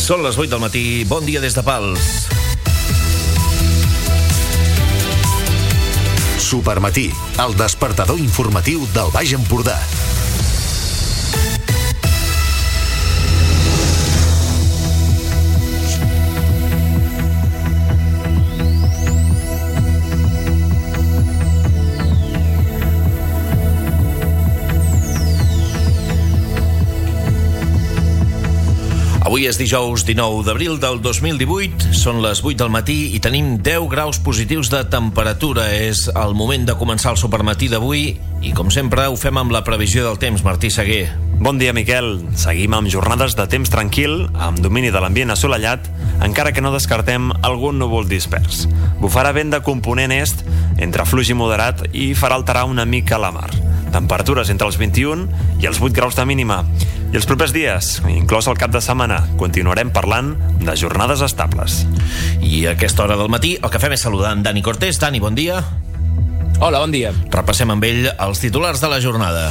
Són les 8 del matí. Bon dia des de Pals. Supermatí, el despertador informatiu del Baix Empordà. Avui és dijous 19 d'abril del 2018, són les 8 del matí i tenim 10 graus positius de temperatura. És el moment de començar el supermatí d'avui i, com sempre, ho fem amb la previsió del temps. Martí Seguer. Bon dia, Miquel. Seguim amb jornades de temps tranquil, amb domini de l'ambient assolellat, encara que no descartem algun núvol dispers. Bufarà vent de component est, entre fluix i moderat, i farà alterar una mica la mar. Temperatures entre els 21 i els 8 graus de mínima. I els propers dies, inclòs el cap de setmana, continuarem parlant de jornades estables. I a aquesta hora del matí el que fem és saludar en Dani Cortés. Dani, bon dia. Hola, bon dia. Repassem amb ell els titulars de la jornada.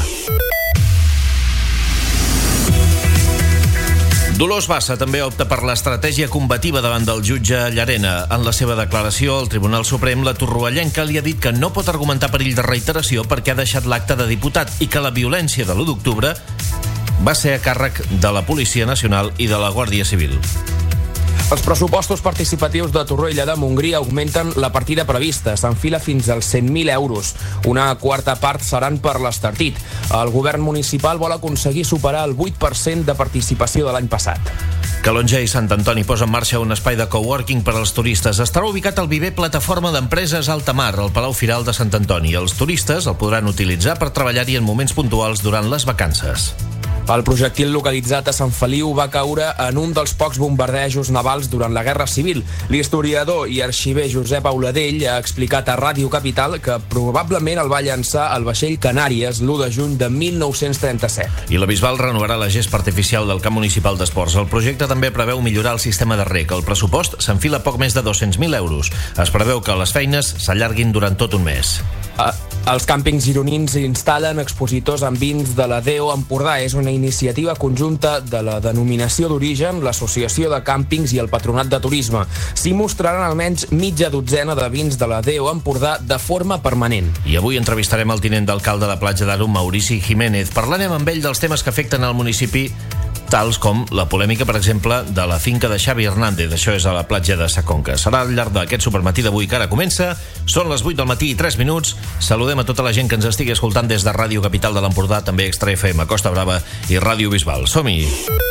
Dolors Bassa també opta per l'estratègia combativa davant del jutge Llarena. En la seva declaració al Tribunal Suprem, la torroellenca li ha dit que no pot argumentar perill de reiteració perquè ha deixat l'acte de diputat i que la violència de l'1 d'octubre va ser a càrrec de la Policia Nacional i de la Guàrdia Civil. Els pressupostos participatius de Torroella de Montgrí augmenten la partida prevista. S'enfila fins als 100.000 euros. Una quarta part seran per l'Estartit. El govern municipal vol aconseguir superar el 8% de participació de l'any passat. Calonge i Sant Antoni posa en marxa un espai de coworking per als turistes. Estarà ubicat al viver Plataforma d'Empreses Altamar, al Palau Firal de Sant Antoni. Els turistes el podran utilitzar per treballar-hi en moments puntuals durant les vacances. El projectil localitzat a Sant Feliu va caure en un dels pocs bombardejos navals durant la Guerra Civil. L'historiador i arxiver Josep Auladell ha explicat a Ràdio Capital que probablement el va llançar el vaixell Canàries l'1 de juny de 1937. I la Bisbal renovarà la gespa artificial del camp municipal d'esports. El projecte també preveu millorar el sistema de rec. El pressupost s'enfila poc més de 200.000 euros. Es preveu que les feines s'allarguin durant tot un mes. Els càmpings gironins instal·len expositors amb vins de la DEO Empordà. És una iniciativa conjunta de la denominació d'origen, l'Associació de Càmpings i el Patronat de Turisme. S'hi mostraran almenys mitja dotzena de vins de la DEO Empordà de forma permanent. I avui entrevistarem el tinent d'alcalde de Platja d'Aro, Maurici Jiménez. Parlarem amb ell dels temes que afecten el municipi, tals com la polèmica, per exemple, de la finca de Xavi Hernández. Això és a la platja de Sa Conca. Serà al llarg d'aquest supermatí d'avui que ara comença. Són les 8 del matí i 3 minuts. Saludem a tota la gent que ens estigui escoltant des de Ràdio Capital de l'Empordà, també Extra FM, Costa Brava i Ràdio Bisbal. Som-hi!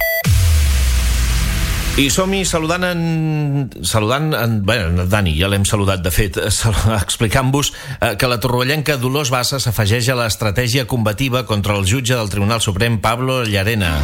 I som-hi saludant en Dani, ja l'hem saludat, de fet, explicant-vos que la torroellenca Dolors Bassa s'afegeix a l'estratègia combativa contra el jutge del Tribunal Suprem, Pablo Llarena.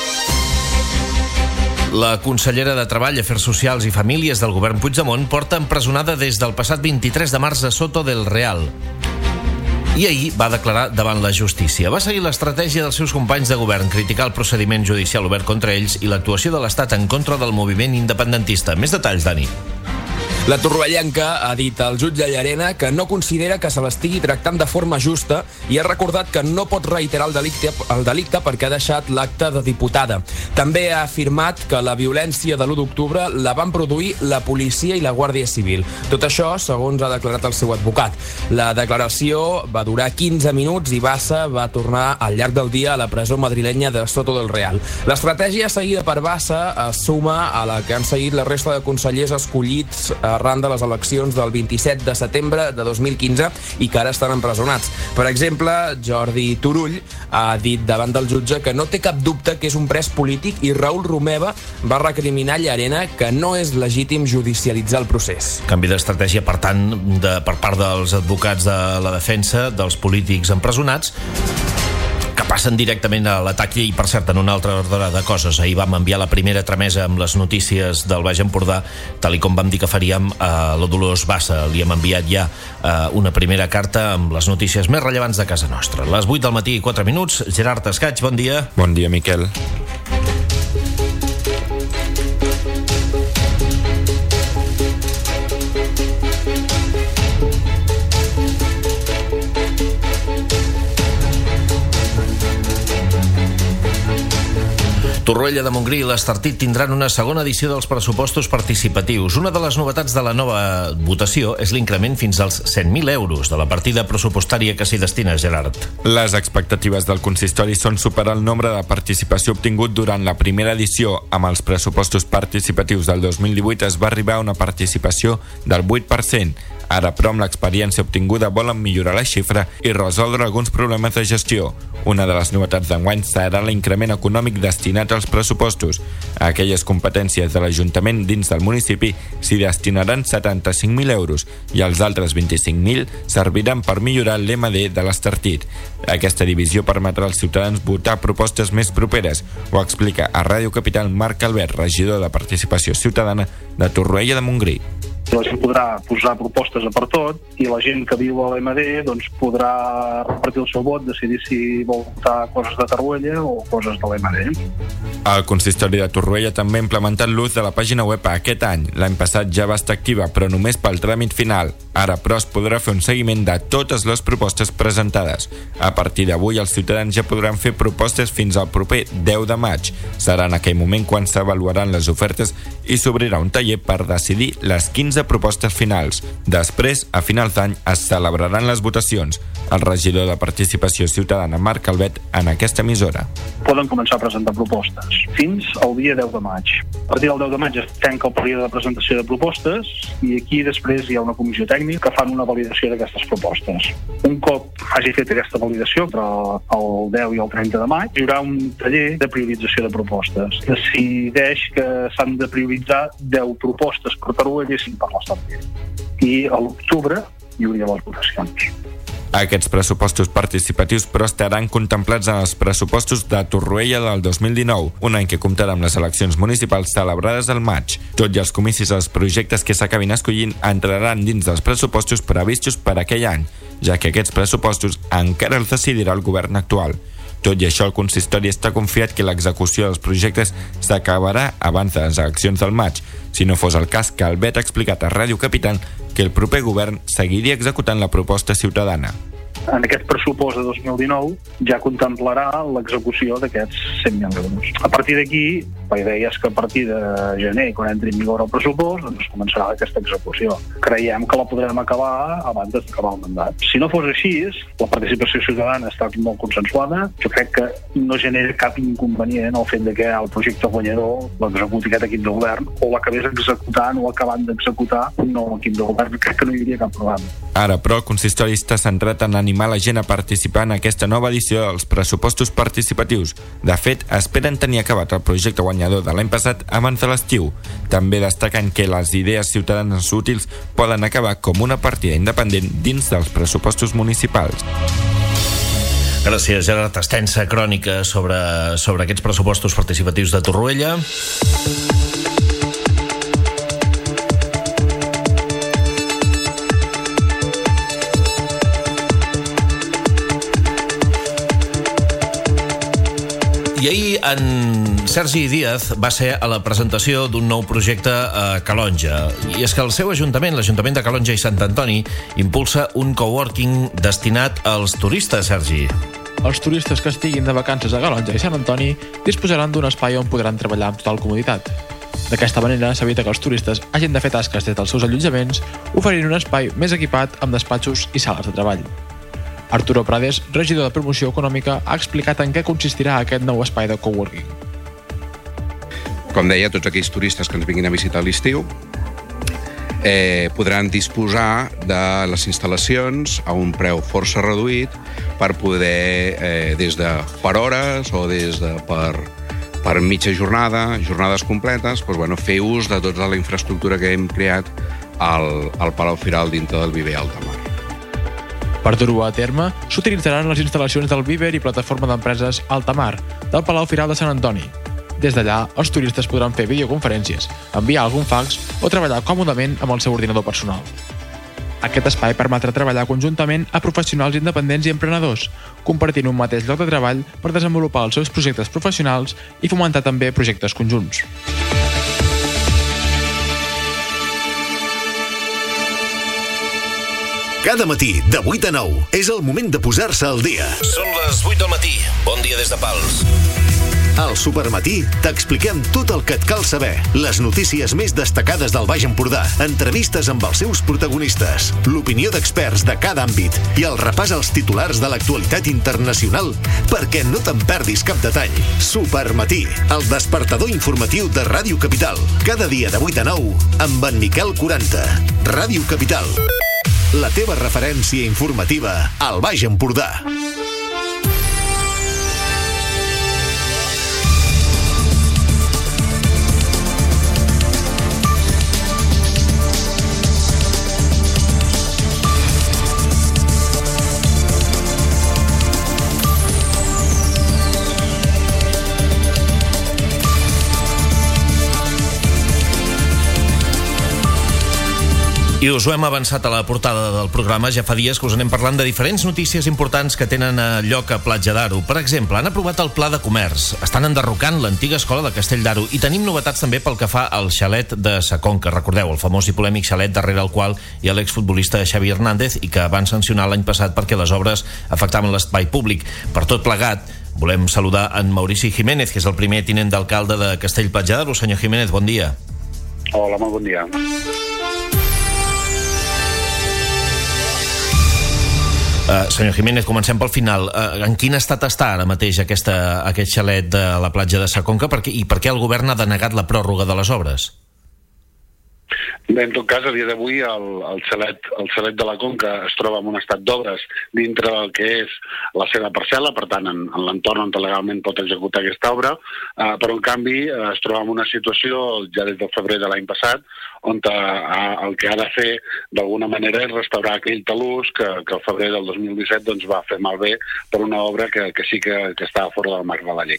La consellera de Treball, Afers Socials i Famílies del govern Puigdemont porta empresonada des del passat 23 de març a Soto del Real. I ahir va declarar davant la justícia. Va seguir l'estratègia dels seus companys de govern, criticar el procediment judicial obert contra ells i l'actuació de l'Estat en contra del moviment independentista. Més detalls, Dani. La torroellenca ha dit al jutge Llarena que no considera que se l'estigui tractant de forma justa i ha recordat que no pot reiterar el delicte perquè ha deixat l'acte de diputada. També ha afirmat que la violència de l'1 d'octubre la van produir la policia i la Guàrdia Civil. Tot això, segons ha declarat el seu advocat. La declaració va durar 15 minuts i Bassa va tornar al llarg del dia a la presó madrilenya de Soto del Real. L'estratègia seguida per Bassa es suma a la que han seguit la resta de consellers escollits arran de les eleccions del 27 de setembre de 2015 i que ara estan empresonats. Per exemple, Jordi Turull ha dit davant del jutge que no té cap dubte que és un pres polític i Raül Romeva va recriminar Llarena que no és legítim judicialitzar el procés. Canvi d'estratègia, per tant, per part dels advocats de la defensa dels polítics empresonats, que passen directament a l'atac. I, per cert, en una altra ordre de coses, ahir vam enviar la primera tramesa amb les notícies del Baix Empordà, tal i com vam dir que faríem a la Dolors Bassa. Li hem enviat ja una primera carta amb les notícies més rellevants de casa nostra. Les 8 del matí i 4 minuts. Gerard Escaig, bon dia. Bon dia, Miquel. Torroella de Montgrí i l'Estartit tindran una segona edició dels pressupostos participatius. Una de les novetats de la nova votació és l'increment fins als 100.000 euros de la partida pressupostària que s'hi destina, Gerard. Les expectatives del consistori són superar el nombre de participació obtingut durant la primera edició. Amb els pressupostos participatius del 2018 es va arribar a una participació del 8%. Ara, però, amb l'experiència obtinguda volen millorar la xifra i resoldre alguns problemes de gestió. Una de les novetats d'enguany serà l'increment econòmic destinat als pressupostos. A aquelles competències de l'Ajuntament dins del municipi s'hi destinaran 75.000 euros i els altres 25.000 serviran per millorar l'MD de l'Estartit. Aquesta divisió permetrà als ciutadans votar propostes més properes. Ho explica a Ràdio Capital Marc Albert, regidor de Participació Ciutadana de Torroella de Montgrí. La gent podrà posar propostes a per tot i la gent que viu a l'MD doncs, podrà repartir el seu vot, decidir si vol votar coses de Torroella o coses de l'MD. El consistori de Torroella també ha implementat l'ús de la pàgina web aquest any. L'any passat ja va estar activa, però només pel tràmit final. Ara, però, es podrà fer un seguiment de totes les propostes presentades. A partir d'avui, els ciutadans ja podran fer propostes fins al proper 10 de maig. Serà en aquell moment quan s'avaluaran les ofertes i s'obrirà un taller per decidir les 15 propostes finals. Després, a finals d'any, es celebraran les votacions. El regidor de Participació Ciutadana, Marc Albert, en aquesta emissora. Poden començar a presentar propostes fins al dia 10 de maig. A partir del 10 de maig es tanca el període de presentació de propostes i aquí després hi ha una comissió tècnica que fan una validació d'aquestes propostes. Un cop hagi fet aquesta validació, entre el 10 i el 30 de maig, hi haurà un taller de priorització de propostes. Decideix que s'han de prioritzar 10 propostes per Torroella i 5 per l'Estartit. I a l'octubre hi hauria les votacions. Aquests pressupostos participatius però estaran contemplats en els pressupostos de Torroella del 2019, un any que comptarà amb les eleccions municipals celebrades al maig. Tot i els comicis, els projectes que s'acabin escollint entraran dins dels pressupostos previstos per aquell any, ja que aquests pressupostos encara els decidirà el govern actual. Tot i això, el consistori està confiat que l'execució dels projectes s'acabarà abans de les eleccions del maig. Si no fos el cas, Calvet ha explicat a Ràdio Capital que el proper govern seguiria executant la proposta ciutadana. En aquest pressupost de 2019 ja contemplarà l'execució d'aquests 100.000 euros. A partir d'aquí, la idea és que a partir de gener, quan entri en vigor el pressupost, doncs començarà aquesta execució. Creiem que la podrem acabar abans d'acabar el mandat. Si no fos així, la participació ciutadana ha estat molt consensuada. Jo crec que no genera cap inconvenient el fet de que el projecte guanyador l'executi aquest equip de govern o l'acabés executant o acabant d'executar un nou equip de govern. Crec que no hi hauria cap problema. Ara, però, el consistori està centrat en animar la gent a participar en aquesta nova edició dels pressupostos participatius. De fet, esperen tenir acabat el projecte guanyador de l'any passat abans de l'estiu. També destaquen que les idees ciutadanes útils poden acabar com una partida independent dins dels pressupostos municipals. Gràcies, Gerard. Extensa crònica sobre aquests pressupostos participatius de Torroella. I ahir en Sergi Díaz va ser a la presentació d'un nou projecte a Calonja. I és que el seu ajuntament, l'Ajuntament de Calonja i Sant Antoni, impulsa un coworking destinat als turistes, Sergi. Els turistes que estiguin de vacances a Calonja i Sant Antoni disposaran d'un espai on podran treballar amb total comoditat. D'aquesta manera s'evita que els turistes hagin de fer tasques des dels seus allotjaments, oferint un espai més equipat amb despatxos i sales de treball. Arturo Prades, regidor de Promoció Econòmica, ha explicat en què consistirà aquest nou espai de coworking. Com deia, tots aquells turistes que ens vinguin a visitar a l'estiu podran disposar de les instal·lacions a un preu força reduït per poder, des de per hores o des de per mitja jornada, jornades completes, fer ús de tota la infraestructura que hem creat al Palau Firal dintre del Viver Altamar. Per dur-ho a terme, s'utilitzaran les instal·lacions del Viver i plataforma d'empreses Altamar, del Palau Firal de Sant Antoni. Des d'allà, els turistes podran fer videoconferències, enviar algun fax o treballar còmodament amb el seu ordinador personal. Aquest espai permetrà treballar conjuntament a professionals independents i emprenedors, compartint un mateix lloc de treball per desenvolupar els seus projectes professionals i fomentar també projectes conjunts. Cada matí, de 8 a 9, és el moment de posar-se al dia. Són les 8 del matí. Bon dia des de Pals. Al Supermatí t'expliquem tot el que et cal saber. Les notícies més destacades del Baix Empordà, entrevistes amb els seus protagonistes, l'opinió d'experts de cada àmbit i el repàs als titulars de l'actualitat internacional perquè no te'n perdis cap detall. Supermatí, el despertador informatiu de Ràdio Capital. Cada dia de 8 a 9 amb en Miquel 40. Ràdio Capital, la teva referència informativa al Baix Empordà. I us ho hem avançat a la portada del programa. Ja fa dies que us anem parlant de diferents notícies importants que tenen lloc a Platja d'Aro. Per exemple, han aprovat el Pla de Comerç. Estan enderrocant l'antiga escola de Castell d'Aro i tenim novetats també pel que fa al xalet de Sa Conca. Recordeu, el famós i polèmic xalet darrere el qual hi ha l'exfutbolista Xavi Hernández i que van sancionar l'any passat perquè les obres afectaven l'espai públic. Per tot plegat, volem saludar en Maurici Jiménez, que és el primer tinent d'alcalde de Castell-Platja d'Aro. Senyor Jiménez, bon dia. Hola, molt bon dia. Senyor Jiménez, comencem pel final. En quin estat està ara mateix aquest xalet de la platja de Sa Conca i per què el govern ha denegat la pròrroga de les obres? Bé, en tot cas, a dia d'avui el xalet de la Conca es troba en un estat d'obres dintre del que és la seva parcel·la, per tant, en l'entorn on legalment pot executar aquesta obra, però en canvi es troba en una situació ja des del febrer de l'any passat on el que ha de fer d'alguna manera és restaurar aquell talús que el febrer del 2017 doncs, va fer malbé per una obra que sí que estava fora del marc de la llei.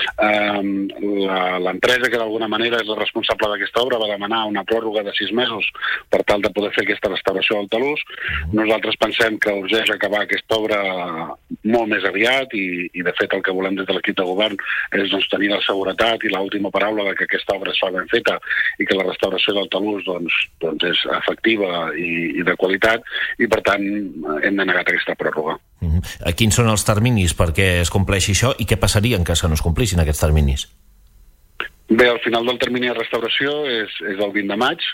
L'empresa que d'alguna manera és la responsable d'aquesta obra va demanar una pròrroga de 6 mesos per tal de poder fer aquesta restauració del talús. Nosaltres pensem que urgeix acabar aquesta obra molt més aviat i de fet el que volem des de l'equip de govern és doncs, tenir la seguretat i l'última paraula de que aquesta obra es fa ben feta i que la restauració del talús doncs és efectiva i de qualitat i per tant hem denegat aquesta pròrroga. Quins són els terminis perquè es compleixi això i què passaria en cas que no es complissin aquests terminis? Bé, al final del termini de restauració és el 20 de maig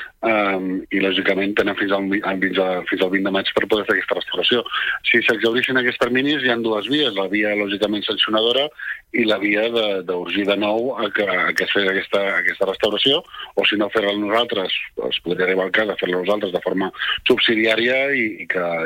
i lògicament tenen fins al 20 de maig per poder fer aquesta restauració. Si s'exhaurissin aquests terminis hi ha dues vies, la via lògicament sancionadora i la via d'urgir de nou a que es fes aquesta restauració, o si no fer-la nosaltres, es podria arribar al cas de fer-la nosaltres de forma subsidiària i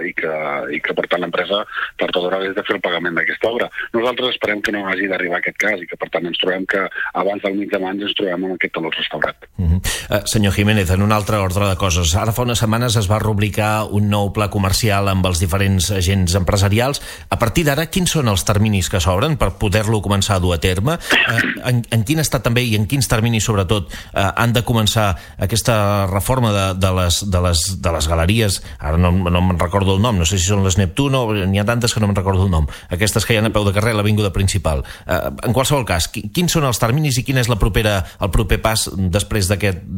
que per tant l'empresa tard o d'hora hagués de fer el pagament d'aquesta obra. Nosaltres esperem que no hagi d'arribar a aquest cas i que per tant ens trobem que abans del mig de maig ens trobem amb aquest talús restaurat. Senyor Jiménez, en un altre ordre de coses, ara fa unes setmanes es va rubricar un nou pla comercial amb els diferents agents empresarials. A partir d'ara, quins són els terminis que s'obren per poder-lo començar a dur a terme? En quin estat també i en quins terminis sobretot han de començar aquesta reforma de les galeries? Ara no me'n recordo el nom, no sé si són les Neptuno, n'hi ha tantes que no me'n recordo el nom, aquestes que hi ha a peu de carrer a l'avinguda principal. En qualsevol cas, quins són els terminis i quin és el proper pas després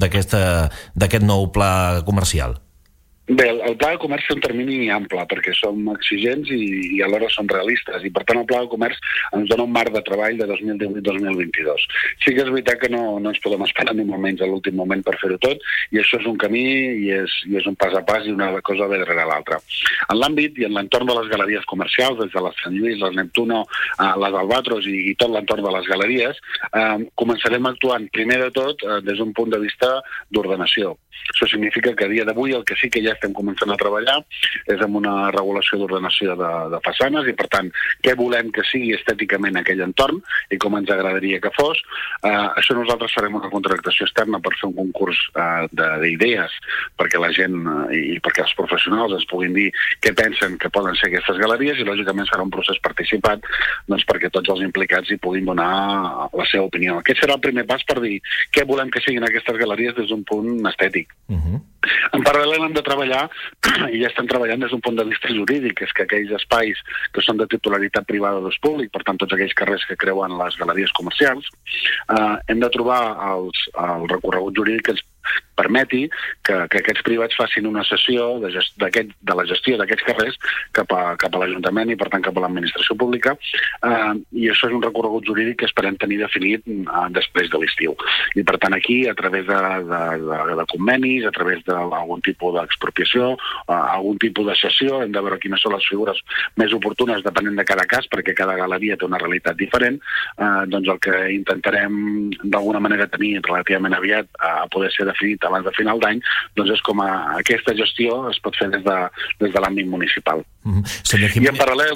d'aquest nou pla comercial? Bé, el pla de comerç té un termini ample perquè som exigents i alhora som realistes i per tant el pla de comerç ens dona un marc de treball de 2018-2022. Sí que és veritat que no ens podem esperar ni molt menys a l'últim moment per fer-ho tot i això és un camí i és un pas a pas i una cosa ve darrere l'altra. En l'àmbit i en l'entorn de les galeries comercials, des de les Sant Lluís, les Neptuno, les Albatros i tot l'entorn de les galeries, començarem actuant primer de tot des d'un punt de vista d'ordenació. Això significa que a dia d'avui el que sí que ja estem començant a treballar és amb una regulació d'ordenació de façanes i per tant què volem que sigui estèticament aquell entorn i com ens agradaria que fos. Això nosaltres farem una contractació externa per fer un concurs d'idees perquè la gent i perquè els professionals ens puguin dir què pensen que poden ser aquestes galeries i lògicament serà un procés participat doncs, perquè tots els implicats hi puguin donar la seva opinió. Aquest serà el primer pas per dir què volem que siguin aquestes galeries des d'un punt estètic. En paral·lel hem de treballar, i ja estem treballant des d'un punt de vista jurídic, és que aquells espais que són de titularitat privada d'ús públic, per tant tots aquells carrers que creuen les galeries comercials, hem de trobar el recorregut jurídic que ens permeti que aquests privats facin una cessió de la gestió d'aquests carrers cap a l'Ajuntament i, per tant, cap a l'administració pública, i això és un recorregut jurídic que esperem tenir definit després de l'estiu. I, per tant, aquí, a través de convenis, a través d'algun tipus d'expropiació, algun tipus de cessió, hem de veure quines són les figures més oportunes depenent de cada cas, perquè cada galeria té una realitat diferent, doncs el que intentarem d'alguna manera tenir relativament aviat a poder ser definit abans de final d'any, doncs és com aquesta gestió es pot fer des de l'àmbit municipal. Senyor Jiménez... I en paral·lel...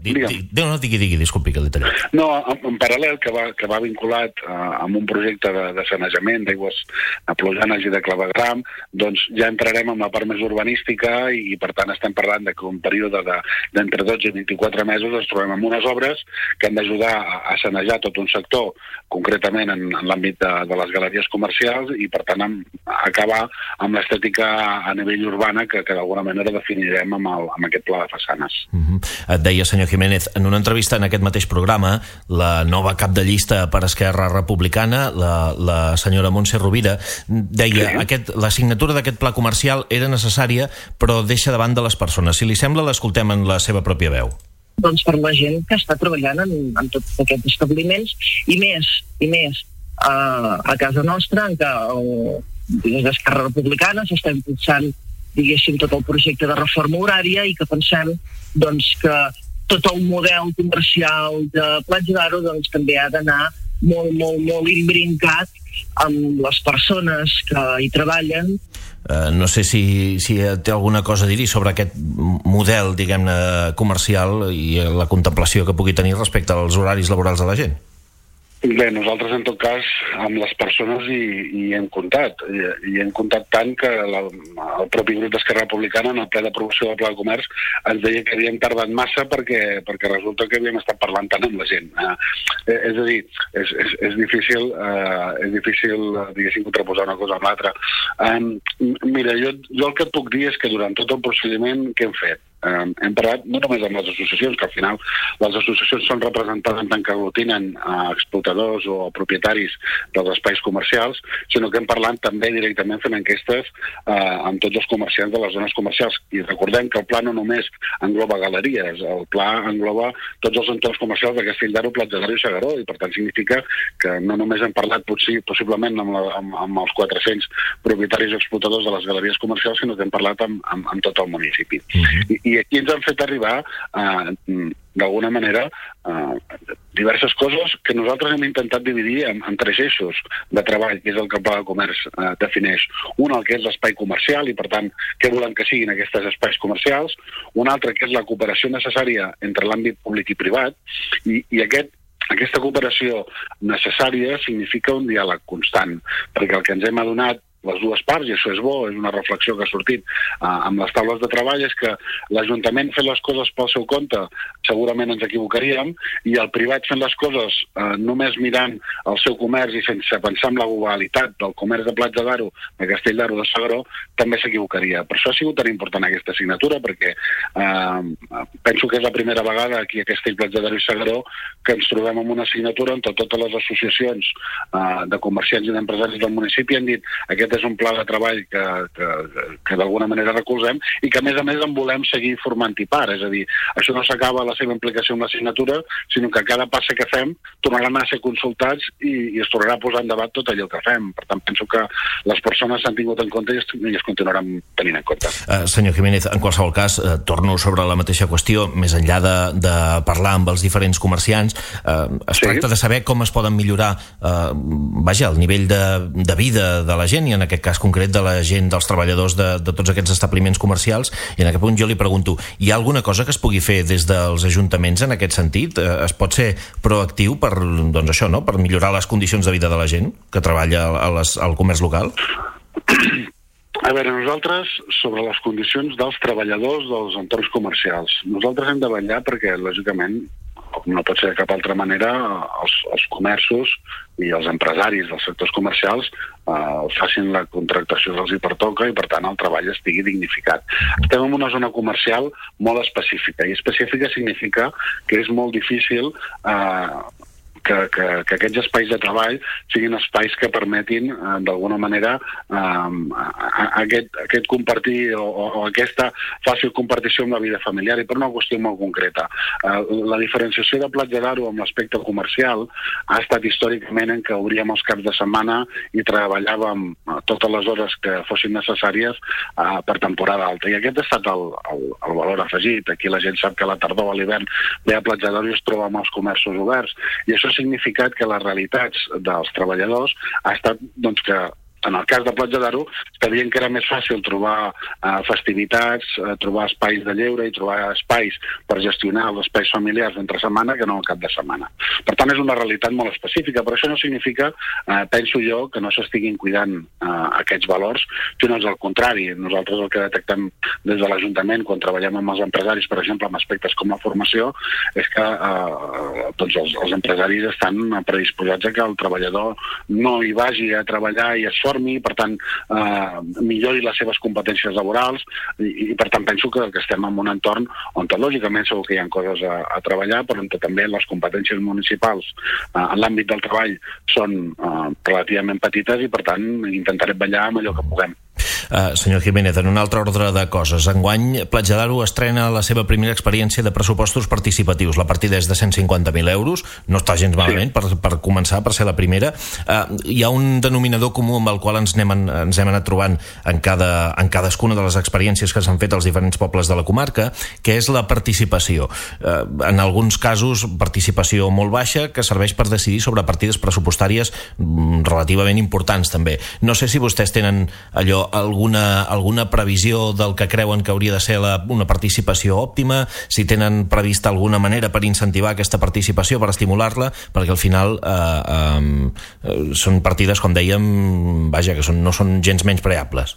Digui, disculpi que l'he tallat. No, en paral·lel, que va vinculat amb un projecte de sanejament d'aigües plujanes i de clavegram, doncs ja entrarem en la part més urbanística i, per tant, estem parlant que un període d'entre 12 i 24 mesos ens trobem amb unes obres que han d'ajudar a sanejar tot un sector, concretament en l'àmbit de les galeries comercials, i, per tant, acabar amb l'estètica a nivell urbana que d'alguna manera definirem amb aquest pla de façanes. Et deia, senyor Jiménez, en una entrevista en aquest mateix programa, la nova cap de llista per Esquerra Republicana, la senyora Montse Rovira, deia la signatura d'aquest pla comercial era necessària, però deixa de banda les persones. Si li sembla, l'escoltem en la seva pròpia veu. Doncs per la gent que està treballant en tots aquests establiments, i més a casa nostra, en què des d'Esquerra Republicana s'està impulsant, diguéssim, tot el projecte de reforma horària, i que pensem doncs, que tot el model comercial de Platja d'Aro doncs, també ha d'anar molt imbrincat amb les persones que hi treballen. No sé si té alguna cosa a dir-hi sobre aquest model, diguem-ne, comercial i la contemplació que pugui tenir respecte als horaris laborals de la gent. Bé, nosaltres en tot cas amb les persones hi hem comptat, i hem comptat tant que el propi grup d'Esquerra Republicana en el ple d'aprovació del Pla de Comerç ens deia que havíem tardat massa perquè resulta que havíem estat parlant tant amb la gent. És a dir, és difícil diguéssim, contraposar una cosa amb l'altra. Mira, jo el que et puc dir és que durant tot el procediment que hem fet, hem parlat no només amb les associacions, que al final les associacions són representades en tant que aglutinen explotadors o propietaris dels espais comercials, sinó que hem parlat també directament fent enquestes amb tots els comerciants de les zones comercials. I recordem que el pla no només engloba galeries, el pla engloba tots els entorns comercials de Castelldaro, Platja d'Aro i S'Agaró, i per tant significa que no només hem parlat possiblement amb els 400 propietaris o explotadors de les galeries comercials, sinó que hem parlat amb tot el municipi. I aquí ens han fet arribar, d'alguna manera, diverses coses que nosaltres hem intentat dividir en 3 eixos de treball, que és el que el Pla de Comerç defineix. Un, el que és l'espai comercial, i per tant, què volem que siguin aquests espais comercials. Un altre, que és la cooperació necessària entre l'àmbit públic i privat, i aquesta cooperació necessària significa un diàleg constant, perquè el que ens hem adonat les dues parts, i això és bo, és una reflexió que ha sortit amb les taules de treball, és que l'Ajuntament fent les coses pel seu compte segurament ens equivocaríem, i el privat fent les coses només mirant el seu comerç i sense pensar en la globalitat del comerç de Platja d'Aro, de Castelldaro, de S'Agaró, també s'equivocaria. Per això ha sigut tan important aquesta signatura, perquè penso que és la primera vegada aquí a Castell, Platja d'Aro i S'Agaró que ens trobem amb una signatura on totes les associacions de comerciants i d'empresaris del municipi han dit aquest és un pla de treball que d'alguna manera recolzem, i que a més en volem seguir formant-hi part. És a dir, això no s'acaba la seva implicació amb la signatura, sinó que cada passa que fem tornaran a ser consultats i es tornarà a posar en debat tot allò que fem. Per tant, penso que les persones s'han tingut en compte i es continuaran tenint en compte. Senyor Jiménez, en qualsevol cas, torno sobre la mateixa qüestió, més enllà de parlar amb els diferents comerciants, es tracta de saber com es poden millorar el nivell de vida de la gent, i en aquest cas concret de la gent, dels treballadors de tots aquests establiments comercials, i en aquest punt jo li pregunto, hi ha alguna cosa que es pugui fer des dels ajuntaments en aquest sentit? Es pot ser proactiu per millorar les condicions de vida de la gent que treballa al comerç local? A veure, nosaltres, sobre les condicions dels treballadors dels entorns comercials, nosaltres hem de vetllar perquè, lògicament, com no pot ser de cap altra manera, els comerços i els empresaris dels sectors comercials facin la contractació que els hi pertoca i, per tant, el treball estigui dignificat. Estem en una zona comercial molt específica, i específica significa que és molt difícil que aquests espais de treball siguin espais que permetin, d'alguna manera, aquest compartir o aquesta fàcil compartició amb la vida familiar, i per una qüestió molt concreta. La diferenciació de Platja d'Aro amb l'aspecte comercial ha estat històricament en què obríem els caps de setmana i treballàvem totes les hores que fossin necessàries per temporada alta. I aquest ha estat el valor afegit. Aquí la gent sap que a la tardor, a l'hivern, ve a Platja d'Aro i es troba amb els comerços oberts. I això ha significat que les realitats dels treballadors ha estat, doncs, que en el cas de Platja d'Aro, sabien que era més fàcil trobar festivitats, trobar espais de lleure i trobar espais per gestionar els espais familiars d'entre setmana que no al cap de setmana. Per tant, és una realitat molt específica, però això no significa, penso jo, que no s'estiguin cuidant aquests valors, sinó al contrari. Nosaltres el que detectem des de l'Ajuntament, quan treballem amb els empresaris, per exemple, amb aspectes com la formació, és que doncs els empresaris estan predisposats a que el treballador no hi vagi a treballar i es formi, per tant millori les seves competències laborals, i per tant penso que estem en un entorn on lògicament segur que hi ha coses a treballar, però on també les competències municipals en l'àmbit del treball són relativament petites, i per tant intentarem ballar amb allò que puguem. Senyor Jiménez, en un altre ordre de coses, enguany Platja d'Aro estrena la seva primera experiència de pressupostos participatius. La partida és de 150.000 euros, no està gens malament per començar, per ser la primera. Hi ha un denominador comú amb el qual ens hem anat trobant en cadascuna de les experiències que s'han fet als diferents pobles de la comarca, que és la participació. En alguns casos, participació molt baixa, que serveix per decidir sobre partides pressupostàries relativament importants, també. No sé si vostès tenen alguna previsió del que creuen que hauria de ser una participació òptima, si tenen prevista alguna manera per incentivar aquesta participació, per estimular-la, perquè al final són partides, com dèiem, vaja, que no són gens menyspreables.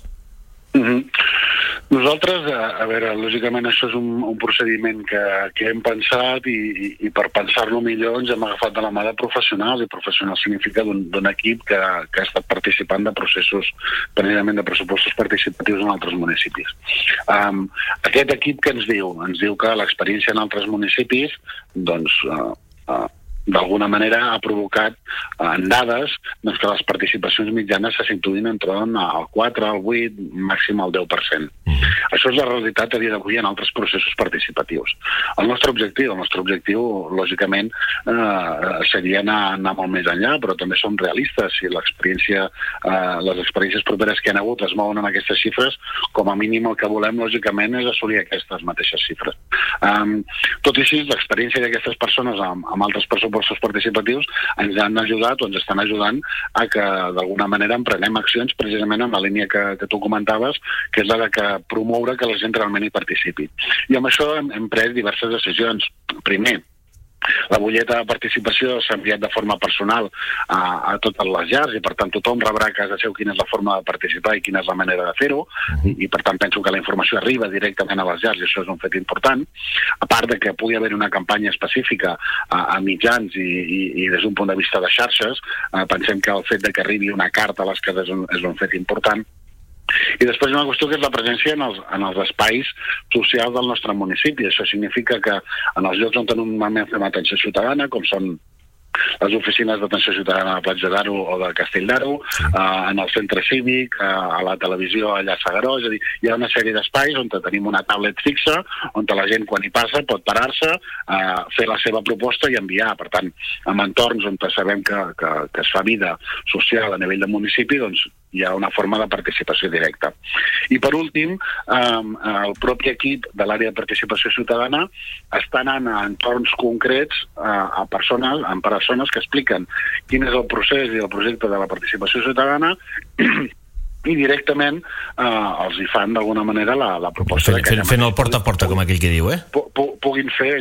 Nosaltres, a veure, lògicament això és un procediment que hem pensat, i per pensar-lo millor ens hem agafat de la mà de professionals, i professional significa d'un equip que ha estat participant de processos precisament de pressupostos participatius en altres municipis. Aquest equip que ens diu que l'experiència en altres municipis doncs d'alguna manera ha provocat en dades que les participacions mitjanes se situïn entre el 4, el 8, màxim el 10%. Això és la realitat a dia d'avui en altres processos participatius. El nostre objectiu, lògicament, seria anar molt més enllà, però també som realistes. Si les experiències properes que hi ha hagut es mouen en aquestes xifres, com a mínim el que volem, lògicament, és assolir aquestes mateixes xifres. Tot i així, l'experiència d'aquestes persones amb altres pressupostos participatius ens han ajudat o ens estan ajudant a que d'alguna manera emprenem accions precisament en la línia que tu comentaves, que és la de promoure que la gent realment hi participi. I amb això hem pres diverses decisions. Primer, la butlleta de participació s'ha enviat de forma personal a totes les llars, i per tant tothom rebrà a casa seu quina és la forma de participar i quina és la manera de fer-ho, i per tant penso que la informació arriba directament a les llars, i això és un fet important. A part de que pugui haver una campanya específica a mitjans i des d'un punt de vista de xarxes, pensem que el fet de que arribi una carta a les cases és un fet important. I després una qüestió que és la presència en els espais socials del nostre municipi. Això significa que en els llocs on normalment fem atenció ciutadana, com són les oficines d'atenció ciutadana de Platja d'Aro o de Castell d'Aro, en el centre cívic, a la televisió allà a S'Agaró, és a dir, hi ha una sèrie d'espais on tenim una tablet fixa, on la gent quan hi passa pot parar-se, fer la seva proposta i enviar. Per tant, en entorns on sabem que es fa vida social a nivell de municipi, doncs hi ha una forma de participació directa. I per últim, el propi equip de l'àrea de participació ciutadana està anant a entorns concrets amb persones que expliquen quin és el procés i el projecte de la participació ciutadana i directament els hi fan d'alguna manera la proposta. Fent el porta a porta, com aquell que diu, puguin fer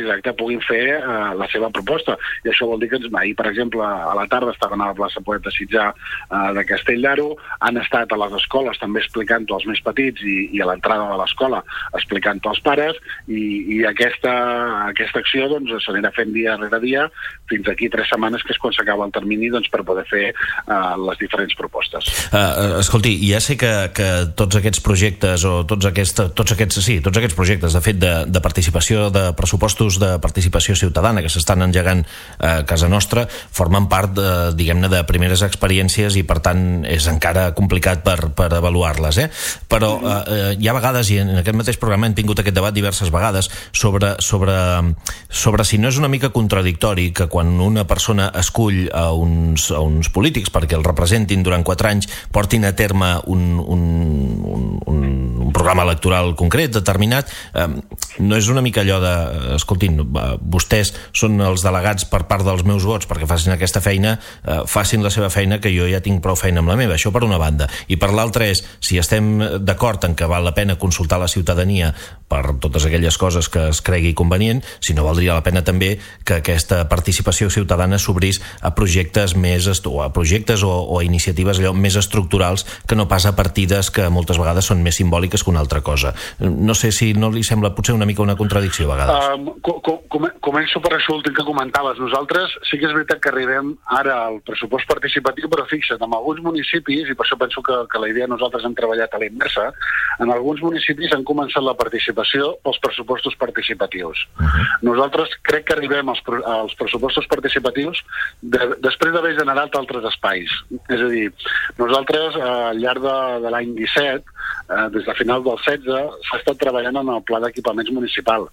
la seva proposta. I això vol dir que ahir, per exemple, a la tarda estaven a la plaça Poeta Sitjar de Castell d'Aro, han estat a les escoles també explicant-ho als més petits i a l'entrada de l'escola explicant-ho als pares, i aquesta acció s'anirà fent dia rere dia fins aquí 3 setmanes, que és quan s'acaba el termini per poder fer les diferents propostes. Escolti, hi ja sé que tots aquests projectes o tots aquests projectes de fet de participació, de pressupostos de participació ciutadana que s'estan engegant a casa nostra formen part, diguem-ne, de primeres experiències i per tant és encara complicat per avaluar-les, però hi ha vegades, i en aquest mateix programa hem tingut aquest debat diverses vegades sobre si no és una mica contradictori que quan una persona escull a uns polítics perquè els representin durant 4 anys, portin a terme un programa electoral concret, determinat, no és una mica allò de, escoltin, vostès són els delegats per part dels meus vots perquè facin aquesta feina, facin la seva feina, que jo ja tinc prou feina amb la meva, això per una banda. I per l'altra és, si estem d'acord en que val la pena consultar la ciutadania per totes aquelles coses que es cregui convenient, si no valdria la pena també que aquesta participació ciutadana s'obrís a projectes o a iniciatives allò més estructurals que no pas a partides que moltes vegades són més simbòliques que una altra cosa. No sé si no li sembla potser una mica una contradicció a vegades. Començo per això últim que comentaves. Nosaltres sí que és veritat que arribem ara al pressupost participatiu, però fixa't, en alguns municipis, i per això penso que la idea nosaltres hem treballat a la inversa, en alguns municipis han començat la participació pels pressupostos participatius. Nosaltres crec que arribem als pressupostos participatius després d'haver generat altres espais. És a dir, nosaltres al llarg de l'any 17, des de final del 16, s'ha estat treballant en el pla d'equipaments municipal.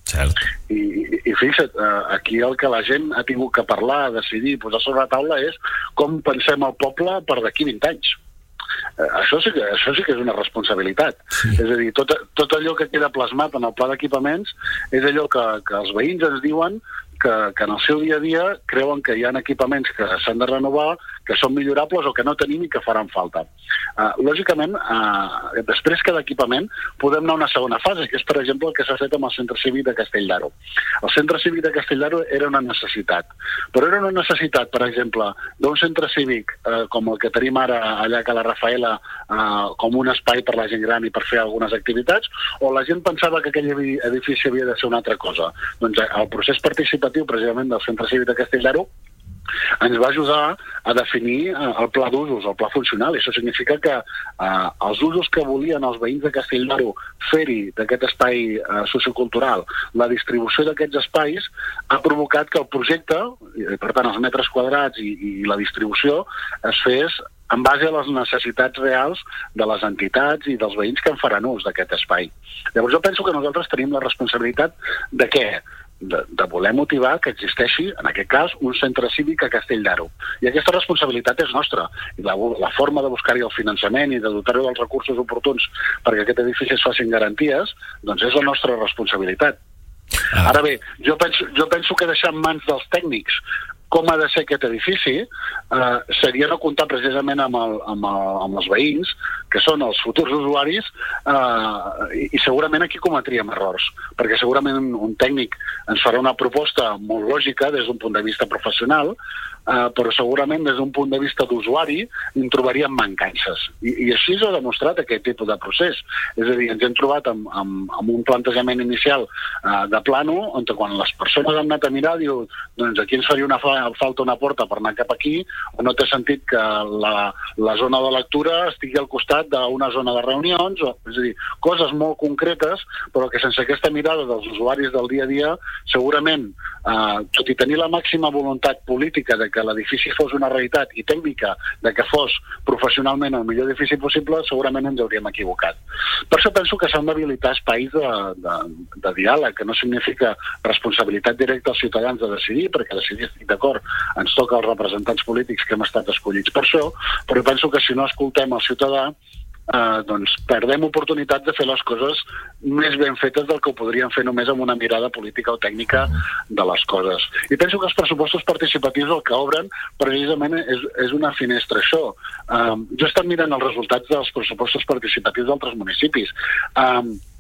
I fixa't, aquí el que la gent ha tingut que parlar, decidir, posar sobre la taula és com pensem el poble per d'aquí 20 anys. Això sí que és una responsabilitat. És a dir, tot allò que queda plasmat en el pla d'equipaments és allò que els veïns ens diuen que en el seu dia a dia creuen que hi ha equipaments que s'han de renovar, que són millorables o que no tenim i que faran falta. Lògicament, després que d'equipament podem anar a una segona fase, que és, per exemple, el que s'ha fet amb el Centre Cívic de Castell d'Aro. El Centre Cívic de Castell d'Aro era una necessitat, però era una necessitat, per exemple, d'un centre cívic com el que tenim ara allà a la Rafaela, com un espai per la gent gran i per fer algunes activitats, o la gent pensava que aquell edifici havia de ser una altra cosa. Doncs el procés participatiu precisament del Centre Cívic de Castell d'Aro ens va ajudar a definir el pla d'usos, el pla funcional. Això significa que els usos que volien els veïns de Castell d'Aro fer-hi d'aquest espai sociocultural, la distribució d'aquests espais ha provocat que el projecte, per tant els metres quadrats i la distribució, es fes en base a les necessitats reals de les entitats i dels veïns que en faran ús d'aquest espai. Llavors jo penso que nosaltres tenim la responsabilitat de què? De voler motivar que existeixi, en aquest cas, un centre cívic a Castell d'Aro. I aquesta responsabilitat és nostra. I la forma de buscar-hi el finançament i de dotar-ho dels recursos oportuns perquè aquest edifici es facin garanties, doncs és la nostra responsabilitat. Ara bé, jo penso que deixar en mans dels tècnics com ha de ser aquest edifici seria no comptar precisament amb els veïns, que són els futurs usuaris, i segurament aquí cometríem errors, perquè segurament un tècnic ens farà una proposta molt lògica des d'un punt de vista professional, però segurament des d'un punt de vista d'usuari en trobaríem mancances. I així s'ha demostrat aquest tipus de procés. És a dir, ens hem trobat amb un plantejament inicial de plano, on quan les persones han anat a mirar, diu, doncs aquí ens faria falta una porta per anar cap aquí, o no té sentit que la zona de lectura estigui al costat d'una zona de reunions, és a dir, coses molt concretes, però que sense aquesta mirada dels usuaris del dia a dia, segurament, tot i tenir la màxima voluntat política de que l'edifici fos una realitat i tècnica de que fos professionalment el millor edifici possible, segurament ens hauríem equivocat. Per això penso que s'han d'habilitar espais de diàleg, que no significa responsabilitat directa als ciutadans de decidir, perquè decidir, estic d'acord, ens toca als representants polítics que hem estat escollits per això, però penso que si no escoltem el ciutadà, doncs perdem oportunitats de fer les coses més ben fetes del que ho podríem fer només amb una mirada política o tècnica de les coses. I penso que els pressupostos participatius el que obren precisament és una finestra, això. Jo he estat mirant els resultats dels pressupostos participatius d'altres municipis.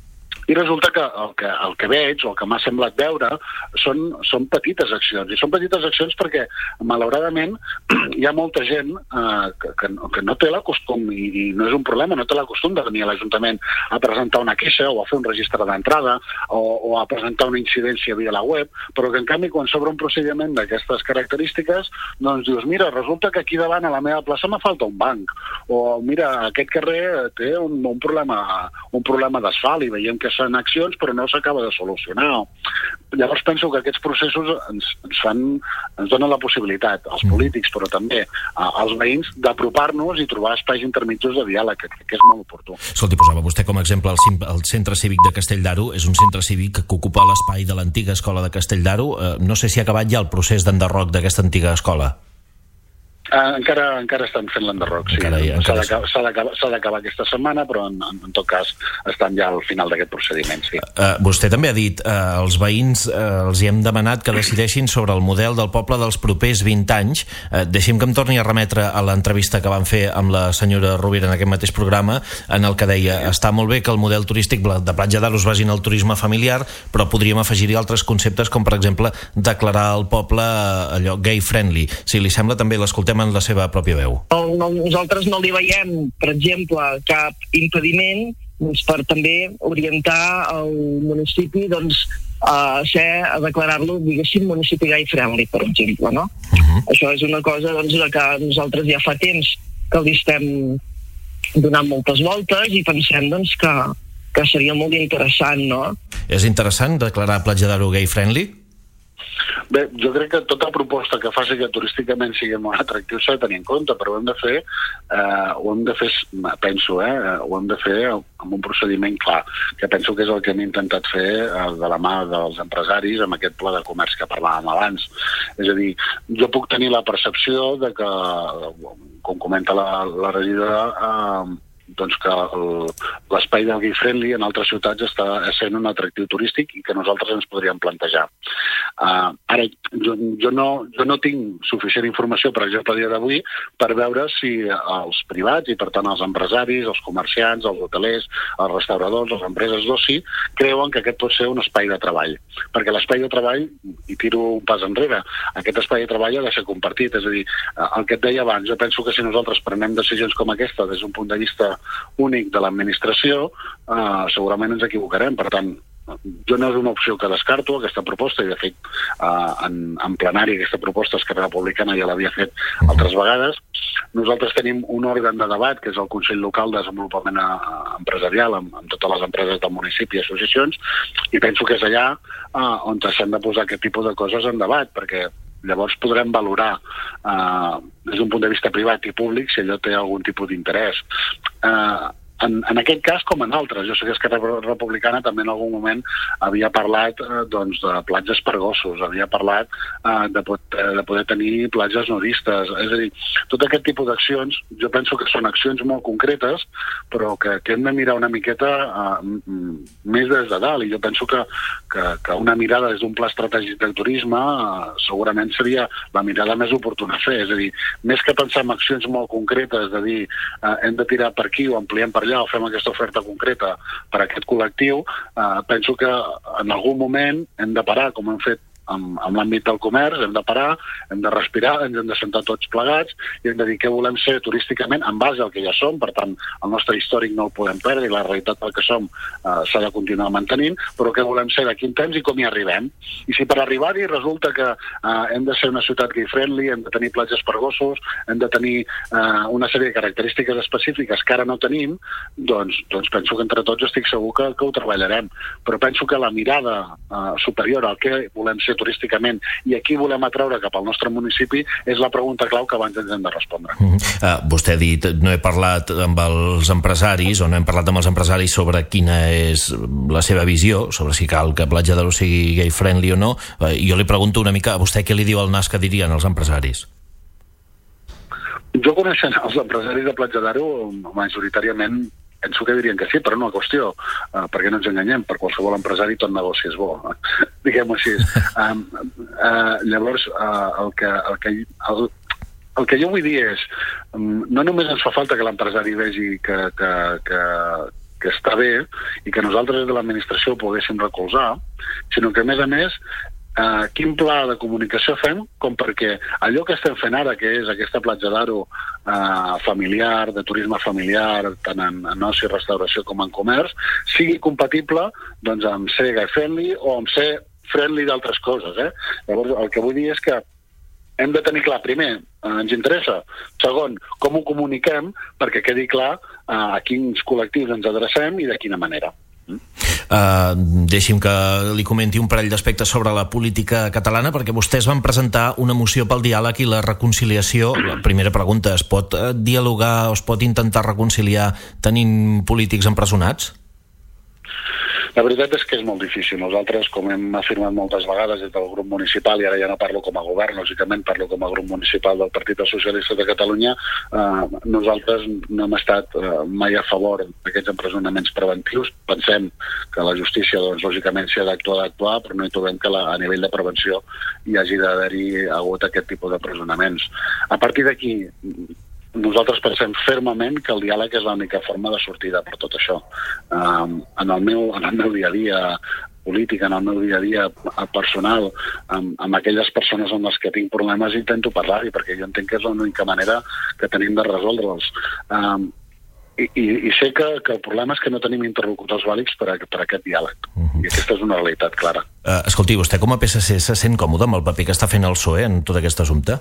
I resulta que el que veig, o el que m'ha semblat veure, són petites accions. I són petites accions perquè, malauradament, hi ha molta gent que no té la costum, i no és un problema, no té la costum de venir a l'Ajuntament a presentar una queixa o a fer un registre d'entrada o a presentar una incidència via la web, però que, en canvi, quan s'obre un procediment d'aquestes característiques, doncs dius, mira, resulta que aquí davant a la meva plaça me falta un banc, o mira, aquest carrer té un problema d'asfalt i veiem que són accions però no s'acaba de solucionar. Llavors penso que aquests processos ens donen la possibilitat, als polítics però també als veïns, d'apropar-nos i trobar espais intermitjos de diàleg, que és molt oportú. Escolti, posava vostè com a exemple el Centre Cívic de Castelldaro. És un centre cívic que ocupa l'espai de l'antiga escola de Castelldaro. No sé si ha acabat ja el procés d'enderroc d'aquesta antiga escola. Encara estan fent l'enderroc, sí. S'ha d'acabar aquesta setmana, però en tot cas estan ja al final d'aquest procediment, sí. Vostè també ha dit als veïns els hi hem demanat que decideixin sobre el model del poble dels propers 20 anys. Deixi'm que em torni a remetre a l'entrevista que vam fer amb la senyora Rovira en aquest mateix programa, en el que deia, està molt bé que el model turístic de Platja d'Aro es basi en el turisme familiar, però podríem afegir-hi altres conceptes com, per exemple, declarar el poble allò gay friendly. Si li sembla, també l'escoltem en la seva pròpia veu. Nosaltres no li veiem, per exemple, cap impediment per també orientar el municipi a declarar-lo, diguéssim, municipi gay friendly, per exemple, no? Això és una cosa que nosaltres ja fa temps que li estem donant moltes voltes i pensem que seria molt interessant, no? És interessant declarar Platja d'Aro gay friendly? Bé, jo crec que tota proposta que faci que turísticament sigui molt atractiu s'ha de tenir en compte, però ho hem de fer, penso, ho hem de fer amb un procediment clar, que penso que és el que hem intentat fer de la mà dels empresaris amb aquest pla de comerç que parlàvem abans. És a dir, jo puc tenir la percepció de que, com comenta la regidora, doncs que l'espai del gay friendly en altres ciutats està sent un atractiu turístic i que nosaltres ens podríem plantejar. Ara, jo no tinc suficient informació, per exemple, a dia d'avui, per veure si els privats, i per tant els empresaris, els comerciants, els hotelers, els restauradors, les empreses d'oci, creuen que aquest pot ser un espai de treball. Perquè l'espai de treball, i tiro un pas enrere, aquest espai de treball ha de ser compartit. És a dir, el que et deia abans, jo penso que si nosaltres prenem decisions com aquesta des d'un punt de vista únic de l'administració, segurament ens equivocarem. Per tant, jo no és una opció que descarto, aquesta proposta, i de fet en plenari aquesta proposta Esquerra Republicana ja l'havia fet altres vegades. Nosaltres tenim un òrgan de debat, que és el Consell Local de Desenvolupament Empresarial, amb totes les empreses del municipi i associacions, i penso que és allà on s'han de posar aquest tipus de coses en debat, perquè llavors podrem valorar des d'un punt de vista privat i públic si allò té algun tipus d'interès. En aquest cas, com en altres, jo sé que Esquerra Republicana també en algun moment havia parlat de platges per gossos, havia parlat de poder tenir platges nudistes. És a dir, tot aquest tipus d'accions, jo penso que són accions molt concretes, però que hem de mirar una miqueta més des de dalt, i jo penso que una mirada des d'un pla estratègic del turisme segurament seria la mirada més oportuna a fer. És a dir, més que pensar en accions molt concretes, de dir hem de tirar per aquí o ampliem per allà, o fem aquesta oferta concreta per a aquest col·lectiu, penso que en algun moment hem de parar, com hem fet amb l'àmbit del comerç, hem de parar, hem de respirar, ens hem de sentar tots plegats i hem de dir què volem ser turísticament en base al que ja som. Per tant, el nostre històric no el podem perdre i la realitat del que som s'ha de continuar mantenint, però què volem ser d'aquí un temps i com hi arribem. I si per arribar-hi resulta que hem de ser una ciutat gay friendly, hem de tenir platges per gossos, hem de tenir una sèrie de característiques específiques que ara no tenim, doncs penso que entre tots estic segur que ho treballarem. Però penso que la mirada superior al que volem ser turísticament i aquí volem atreure cap al nostre municipi és la pregunta clau que abans ens hem de respondre. Vostè ha dit, no he parlat amb els empresaris o no hem parlat amb els empresaris sobre quina és la seva visió, sobre si cal que Platja d'Aro sigui gay friendly o no. Jo li pregunto una mica a vostè què li diu al nas que dirien els empresaris? Jo coneixent els empresaris de Platja d'Aro majoritàriament penso que dirien que sí, però no una qüestió, perquè no ens enganyem, per qualsevol empresari tot negoci és bo, diguem-ho així. Llavors, el que jo vull dir és, no només ens fa falta que l'empresari vegi que està bé i que nosaltres de l'administració ho poguéssim recolzar, sinó que, a més, quin pla de comunicació fem com perquè allò que estem fent ara, que és aquesta platja d'Aro familiar, de turisme familiar, tant en oci, restauració com en comerç, sigui compatible doncs, amb ser gay-friendly o amb ser friendly d'altres coses. Llavors, el que vull dir és que hem de tenir clar, primer, ens interessa. Segon, com ho comuniquem perquè quedi clar a quins col·lectius ens adrecem i de quina manera. Deixi'm que li comenti un parell d'aspectes sobre la política catalana, perquè vostès van presentar una moció pel diàleg i la reconciliació. La primera pregunta, es pot dialogar o es pot intentar reconciliar tenint polítics empresonats? La veritat és que és molt difícil. Nosaltres, com hem afirmat moltes vegades des del grup municipal, i ara ja no parlo com a govern, lògicament parlo com a grup municipal del Partit dels Socialistes de Catalunya, nosaltres no hem estat mai a favor d'aquests empresonaments preventius. Pensem que la justícia, doncs, lògicament, s'hi ha d'actuar, però no hi trobem que a nivell de prevenció hi hagi d'haver-hi hagut aquest tipus d'empresonaments. A partir d'aquí, nosaltres pensem fermament que el diàleg és l'única forma de sortida per tot això. En el meu dia a dia polític, en el meu dia a dia personal, amb aquelles persones amb les que tinc problemes intento parlar-hi, perquè jo entenc que és l'única manera que tenim de resoldre'ls. I sé que el problema és que no tenim interlocutors vàlids per aquest diàleg. I aquesta és una realitat clara. Escolti, vostè com a PSC se sent còmode amb el paper que està fent el PSOE en tot aquest assumpte?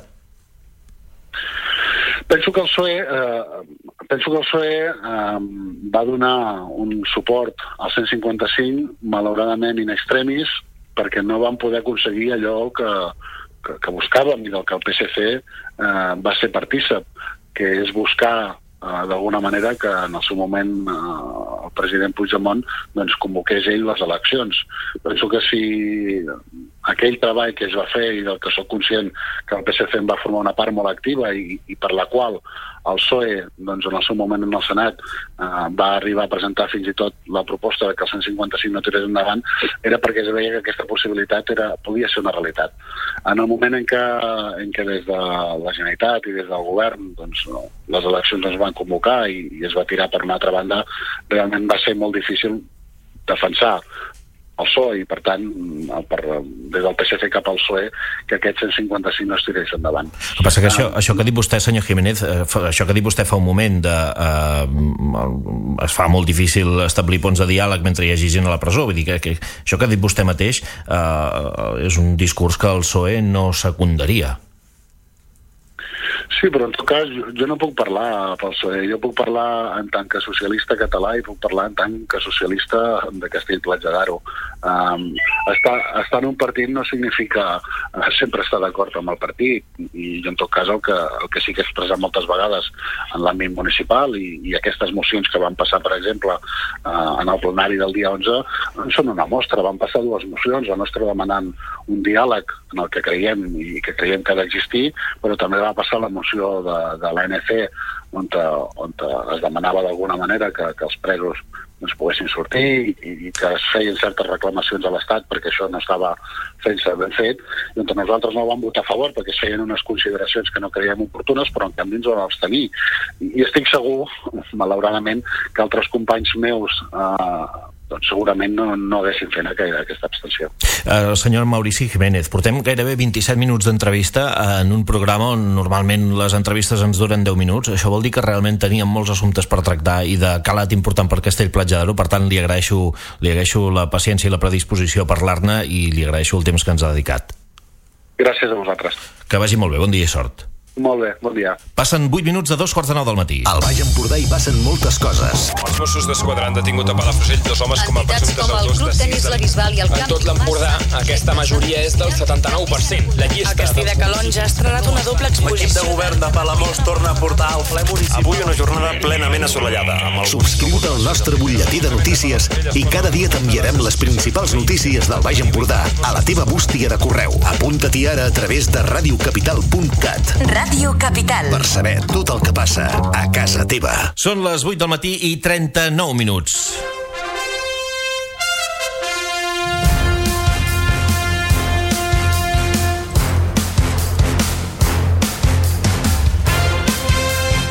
Penso que el PSOE va donar un suport al 155, malauradament in extremis, perquè no van poder aconseguir allò que buscàvem i del que el PSC va ser partícip, que és buscar d'alguna manera que en el seu moment el president Puigdemont doncs, convoqués ell les eleccions. Penso que si aquell treball que es va fer i del que soc conscient que el PSC en va formar una part molt activa i per la qual el PSOE, doncs, en el seu moment en el Senat va arribar a presentar fins i tot la proposta de que el 155 no tirés endavant, era perquè es veia que aquesta possibilitat podia ser una realitat. En el moment en què des de la Generalitat i des del govern doncs, les eleccions es van convocar i es va tirar per una altra banda, realment va ser molt difícil defensar el PSOE i, per tant, des del PSC cap al PSOE, que aquest 155 no es tirés endavant. El que passa que això que ha dit vostè, senyor Jiménez, això que ha dit vostè fa un moment, es fa molt difícil establir ponts de diàleg mentre hi hagi gent a la presó, vull dir que això que ha dit vostè mateix és un discurs que el PSOE no secundaria. Sí, però en tot cas jo no puc parlar pel PSOE, jo puc parlar en tant que socialista català i puc parlar en tant que socialista de Castell-Platja d'Aro. Estar en un partit no significa sempre estar d'acord amb el partit, i jo en tot cas el que sí que he expressat moltes vegades en l'àmbit municipal i aquestes mocions que van passar, per exemple, en el plenari del dia 11 són una mostra. Van passar dues mocions, la nostra demanant un diàleg en el que creiem i que creiem que ha d'existir, però també va passar la moció de l'ANC on es demanava d'alguna manera que els presos ens poguessin sortir i que es feien certes reclamacions a l'Estat perquè això no estava fent-se ben fet, i nosaltres no vam votar a favor perquè es feien unes consideracions que no creiem oportunes, però en canvi ens ho vam abstenir. I estic segur, malauradament, que altres companys meus doncs segurament no haguessin fet aquesta abstenció. Senyor Maurici Jiménez, portem gairebé 27 minuts d'entrevista en un programa on normalment les entrevistes ens duren 10 minuts. Això vol dir que realment teníem molts assumptes per tractar i de calat important per Castell-Platja d'Aro. Per tant, li agraeixo la paciència i la predisposició a parlar-ne i li agraeixo el temps que ens ha dedicat. Gràcies a vosaltres. Que vagi molt bé, bon dia i sort. Molt bé, bon dia. Passen 8 minuts de 2:45 del matí. Al Baix Empordà hi passen moltes coses. Els Mossos d'Esquadra han detingut a Palafrugell 2 homes com a presumptes autors de 6 delictes. En tot l'Empordà, aquesta majoria és del 79%. La llista... A Castell de Calonge ha estrenat una doble exposició. L'equip de govern de Palamós torna a portar al ple municipal. Avui una jornada plenament assolellada. Subscriu-te al nostre butlletí de notícies i cada dia t'enviarem les principals notícies del Baix Empordà a la teva bústia de correu. Apunta-t'hi ara a través de radiocapital.cat. Ràdio Capital. Per saber tot el que passa a casa teva. Són les 8 del matí i 39 minuts.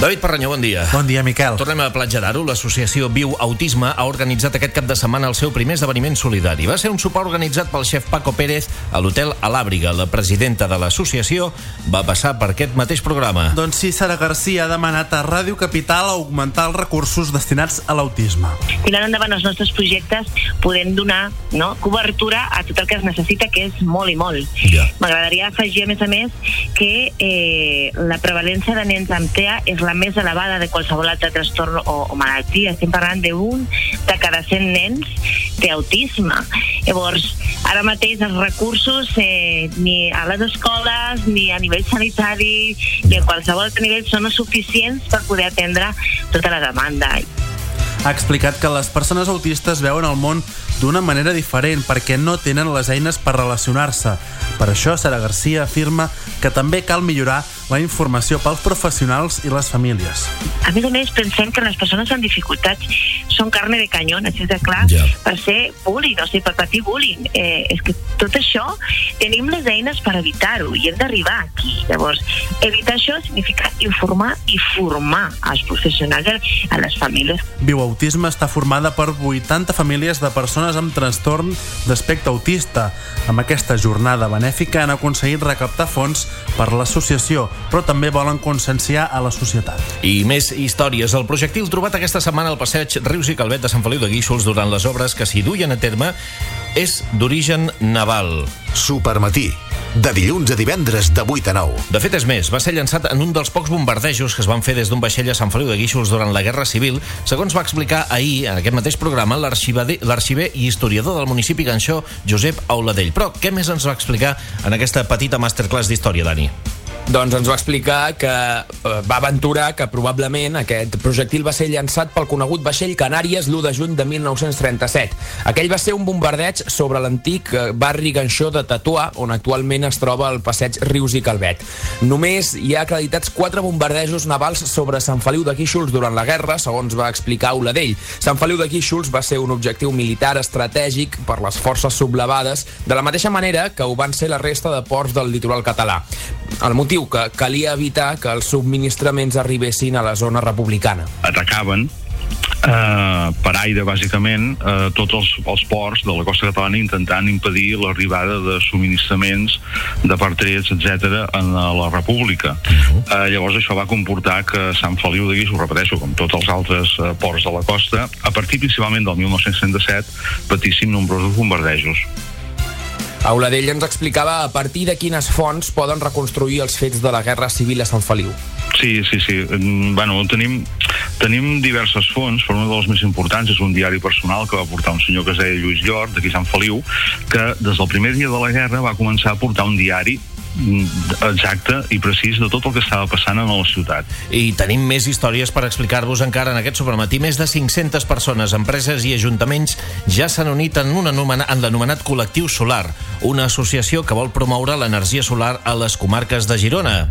David Parranyó, bon dia. Bon dia, Miquel. Tornem a Platja d'Aro. L'associació Viu Autisme ha organitzat aquest cap de setmana el seu primer esdeveniment solidari. Va ser un sopar organitzat pel xef Paco Pérez a l'hotel Alàbriga. La presidenta de l'associació va passar per aquest mateix programa. Doncs sí, Sara Garcia ha demanat a Ràdio Capital augmentar els recursos destinats a l'autisme. Tirant endavant els nostres projectes podem donar cobertura a tot el que es necessita, que és molt i molt. M'agradaria afegir, a més, que la prevalència de nens amb TEA és la més elevada de qualsevol altre trastorn o malaltia. Estem parlant d'un de cada 100 nens té autisme. Llavors, ara mateix els recursos ni a les escoles, ni a nivell sanitari, ni a qualsevol altre nivell són suficients per poder atendre tota la demanda. Ha explicat que les persones autistes veuen el món d'una manera diferent perquè no tenen les eines per relacionar-se. Per això, Sara Garcia afirma que també cal millorar la informació pels professionals i les famílies. A més, pensem que les persones amb dificultats són carne de canyó, així de clar, per ser bullying, per patir bullying. És que tot això tenim les eines per evitar-ho i hem d'arribar aquí. Llavors, evitar això significa informar i formar els professionals a les famílies. Viu Autisme està formada per 80 famílies de persones amb trastorn d'espectre autista. Amb aquesta jornada benèfica han aconseguit recaptar fons per l'associació, però també volen conscienciar a la societat. I més històries. El projectil trobat aquesta setmana al passeig Rius i Calvet de Sant Feliu de Guíxols durant les obres que s'hi duien a terme és d'origen naval. Supermatí, de dilluns a divendres de 8 a 9. De fet, és més, va ser llançat en un dels pocs bombardejos que es van fer des d'un vaixell a Sant Feliu de Guíxols durant la Guerra Civil, segons va explicar ahir, en aquest mateix programa, l'arxiver i historiador del municipi ganxó, Josep Auladell. Però què més ens va explicar en aquesta petita masterclass d'història, Dani? Doncs ens va explicar que va aventurar que probablement aquest projectil va ser llançat pel conegut vaixell Canàries l'1 de juny de 1937. Aquell va ser un bombardeig sobre l'antic barri ganxó de Tatuà, on actualment es troba el passeig Rius i Calvet. Només hi ha acreditats 4 bombardejos navals sobre Sant Feliu de Guíxols durant la guerra, segons va explicar Auladell. Sant Feliu de Guíxols va ser un objectiu militar estratègic per les forces sublevades, de la mateixa manera que ho van ser la resta de ports del litoral català. El motiu que calia evitar que els subministraments arribessin a la zona republicana. Atacaven per aire, bàsicament, tots els ports de la costa catalana intentant impedir l'arribada de subministraments de partrets, etc., en la república. Llavors això va comportar que Sant Feliu de Guíxols, repeteixo, com tots els altres ports de la costa, a partir principalment del 1937, patissin nombrosos bombardejos. Auladell ens explicava a partir de quines fonts poden reconstruir els fets de la Guerra Civil a Sant Feliu. Sí. Bueno, tenim diverses fonts, però una de les més importants és un diari personal que va portar un senyor que es deia Lluís Llort, d'aquí a Sant Feliu, que des del primer dia de la guerra va començar a portar un diari exacte i precís de tot el que estava passant a la ciutat. I tenim més històries per explicar-vos encara en aquest supermatí. Més de 500 persones, empreses i ajuntaments ja s'han unit en l'anomenat Col·lectiu Solar, una associació que vol promoure l'energia solar a les comarques de Girona.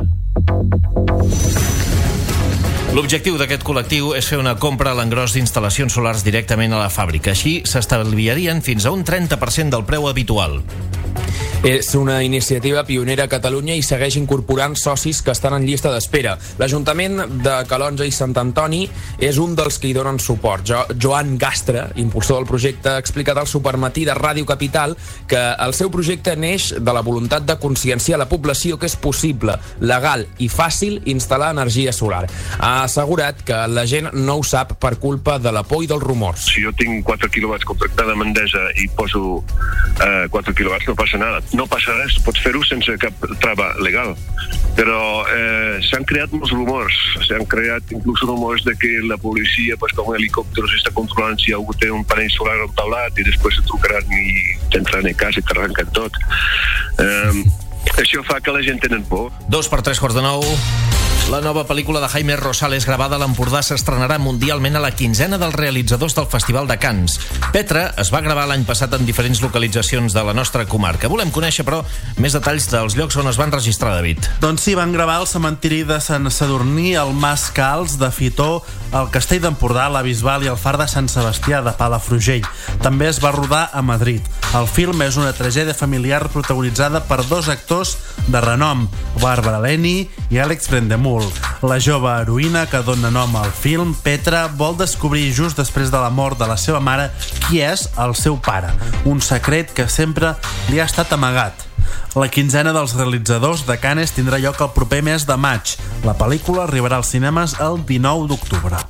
L'objectiu d'aquest col·lectiu és fer una compra a l'engròs d'instal·lacions solars directament a la fàbrica. Així s'estalviarien fins a un 30% del preu habitual. És una iniciativa pionera a Catalunya i segueix incorporant socis que estan en llista d'espera. L'Ajuntament de Calonge i Sant Antoni és un dels que hi donen suport. Joan Gastre, impulsor del projecte, ha explicat al Supermatí de Ràdio Capital que el seu projecte neix de la voluntat de conscienciar la població que és possible, legal i fàcil instal·lar energia solar. Ha assegurat que la gent no ho sap per culpa de la por i dels rumors. Si jo tinc 4 quilowatts contractada amb Endesa i poso 4 quilowatts, no passa nada. No passa res, pots fer-ho sense cap trava legal. Però s'han creat molts rumors. S'han creat inclús rumors de que la policia, pues, com un helicòpter, està controlant si algú té un panell solar al taulat i després et trucaran i t'entran a casa i t'arrenquen tot. Això fa que la gent tenen por. 8:45. La nova pel·lícula de Jaime Rosales gravada a l'Empordà s'estrenarà mundialment a la 15ena dels realitzadors del Festival de Cannes. Petra es va gravar l'any passat en diferents localitzacions de la nostra comarca. Volem conèixer, però, més detalls dels llocs on es van registrar, David. Doncs sí, van gravar al cementiri de Sant Sadurní, el Mas Cals de Fitó, el Castell d'Empordà, la Bisbal i el Far de Sant Sebastià de Palafrugell. També es va rodar a Madrid. El film és una tragèdia familiar protagonitzada per 2 actors de renom, Bàrbara Leni i Àlex Brendemul. La jove heroïna que dona nom al film, Petra, vol descobrir just després de la mort de la seva mare qui és el seu pare, un secret que sempre li ha estat amagat. La quinzena dels realitzadors de Cannes tindrà lloc el proper mes de maig. La pel·lícula arribarà als cinemes el 19 d'octubre.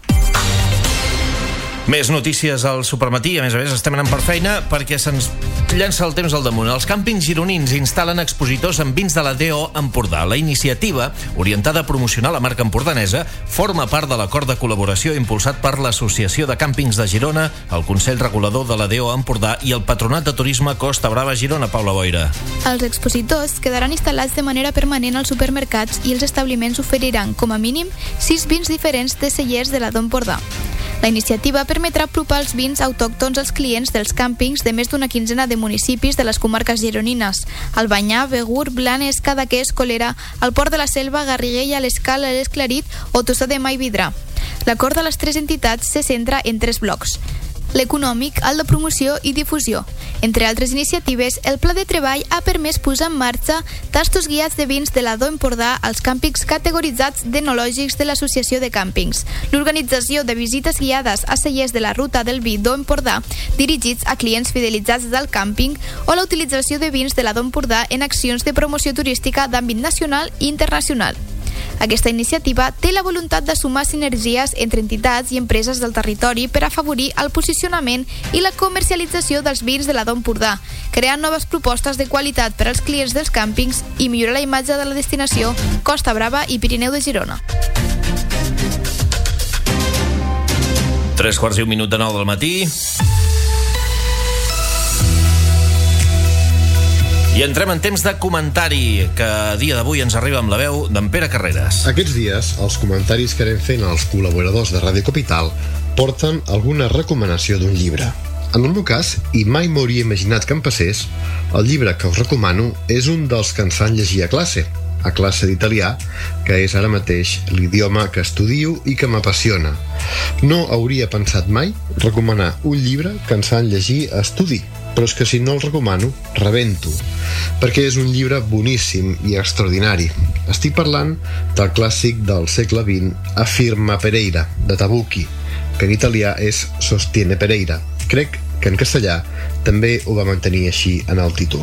Més notícies al Supermatí. A més, estem anant per feina perquè se'ns llença el temps al damunt. Els càmpings gironins instal·len expositors amb vins de la DO Empordà. La iniciativa, orientada a promocionar la marca empordanesa, forma part de l'acord de col·laboració impulsat per l'Associació de Càmpings de Girona, el Consell Regulador de la DO Empordà i el Patronat de Turisme Costa Brava Girona. Paula Boira. Els expositors quedaran instal·lats de manera permanent als supermercats i els establiments oferiran, com a mínim, 6 vins diferents de cellers de la DO Empordà. La iniciativa permetrà apropar els vins autòctons als clients dels càmpings de més d'una quinzena de municipis de les comarques gironines: Albanyà, Begur, Blanes, Cadaqués, Colera, el Port de la Selva, Garriguella, l'Escala, l'Esclarit o Tossà de Mar i Vidrà. L'acord de les 3 entitats se centra en 3 blocs: l'econòmic, el de promoció i difusió. Entre altres iniciatives, el pla de treball ha permès posar en marxa tastos guiats de vins de la DO Empordà als càmpings categoritzats d'enològics de l'Associació de Càmpings, l'organització de visites guiades a cellers de la ruta del vi DO Empordà dirigits a clients fidelitzats del càmping o la utilització de vins de la DO Empordà en accions de promoció turística d'àmbit nacional i internacional. Aquesta iniciativa té la voluntat de sumar sinergies entre entitats i empreses del territori per afavorir el posicionament i la comercialització dels vins de la DO Empordà, creant noves propostes de qualitat per als clients dels càmpings i millorar la imatge de la destinació Costa Brava i Pirineu de Girona. 3:15 del matí. I entrem en temps de comentari, que a dia d'avui ens arriba amb la veu d'en Pere Carreras. Aquests dies, els comentaris que anem fent als col·laboradors de Ràdio Capital porten alguna recomanació d'un llibre. En el meu cas, i mai m'hauria imaginat que em passés, el llibre que us recomano és un dels que ens fan llegir a classe d'italià, que és ara mateix l'idioma que estudio i que m'apassiona. No hauria pensat mai recomanar un llibre que ens fan llegir a estudi, però és que si no el recomano, rebento, perquè és un llibre boníssim i extraordinari. Estic parlant del clàssic del segle XX, Afirma Pereira, de Tabucchi, que en italià és Sostiene Pereira. Crec que en castellà també ho va mantenir així en el títol.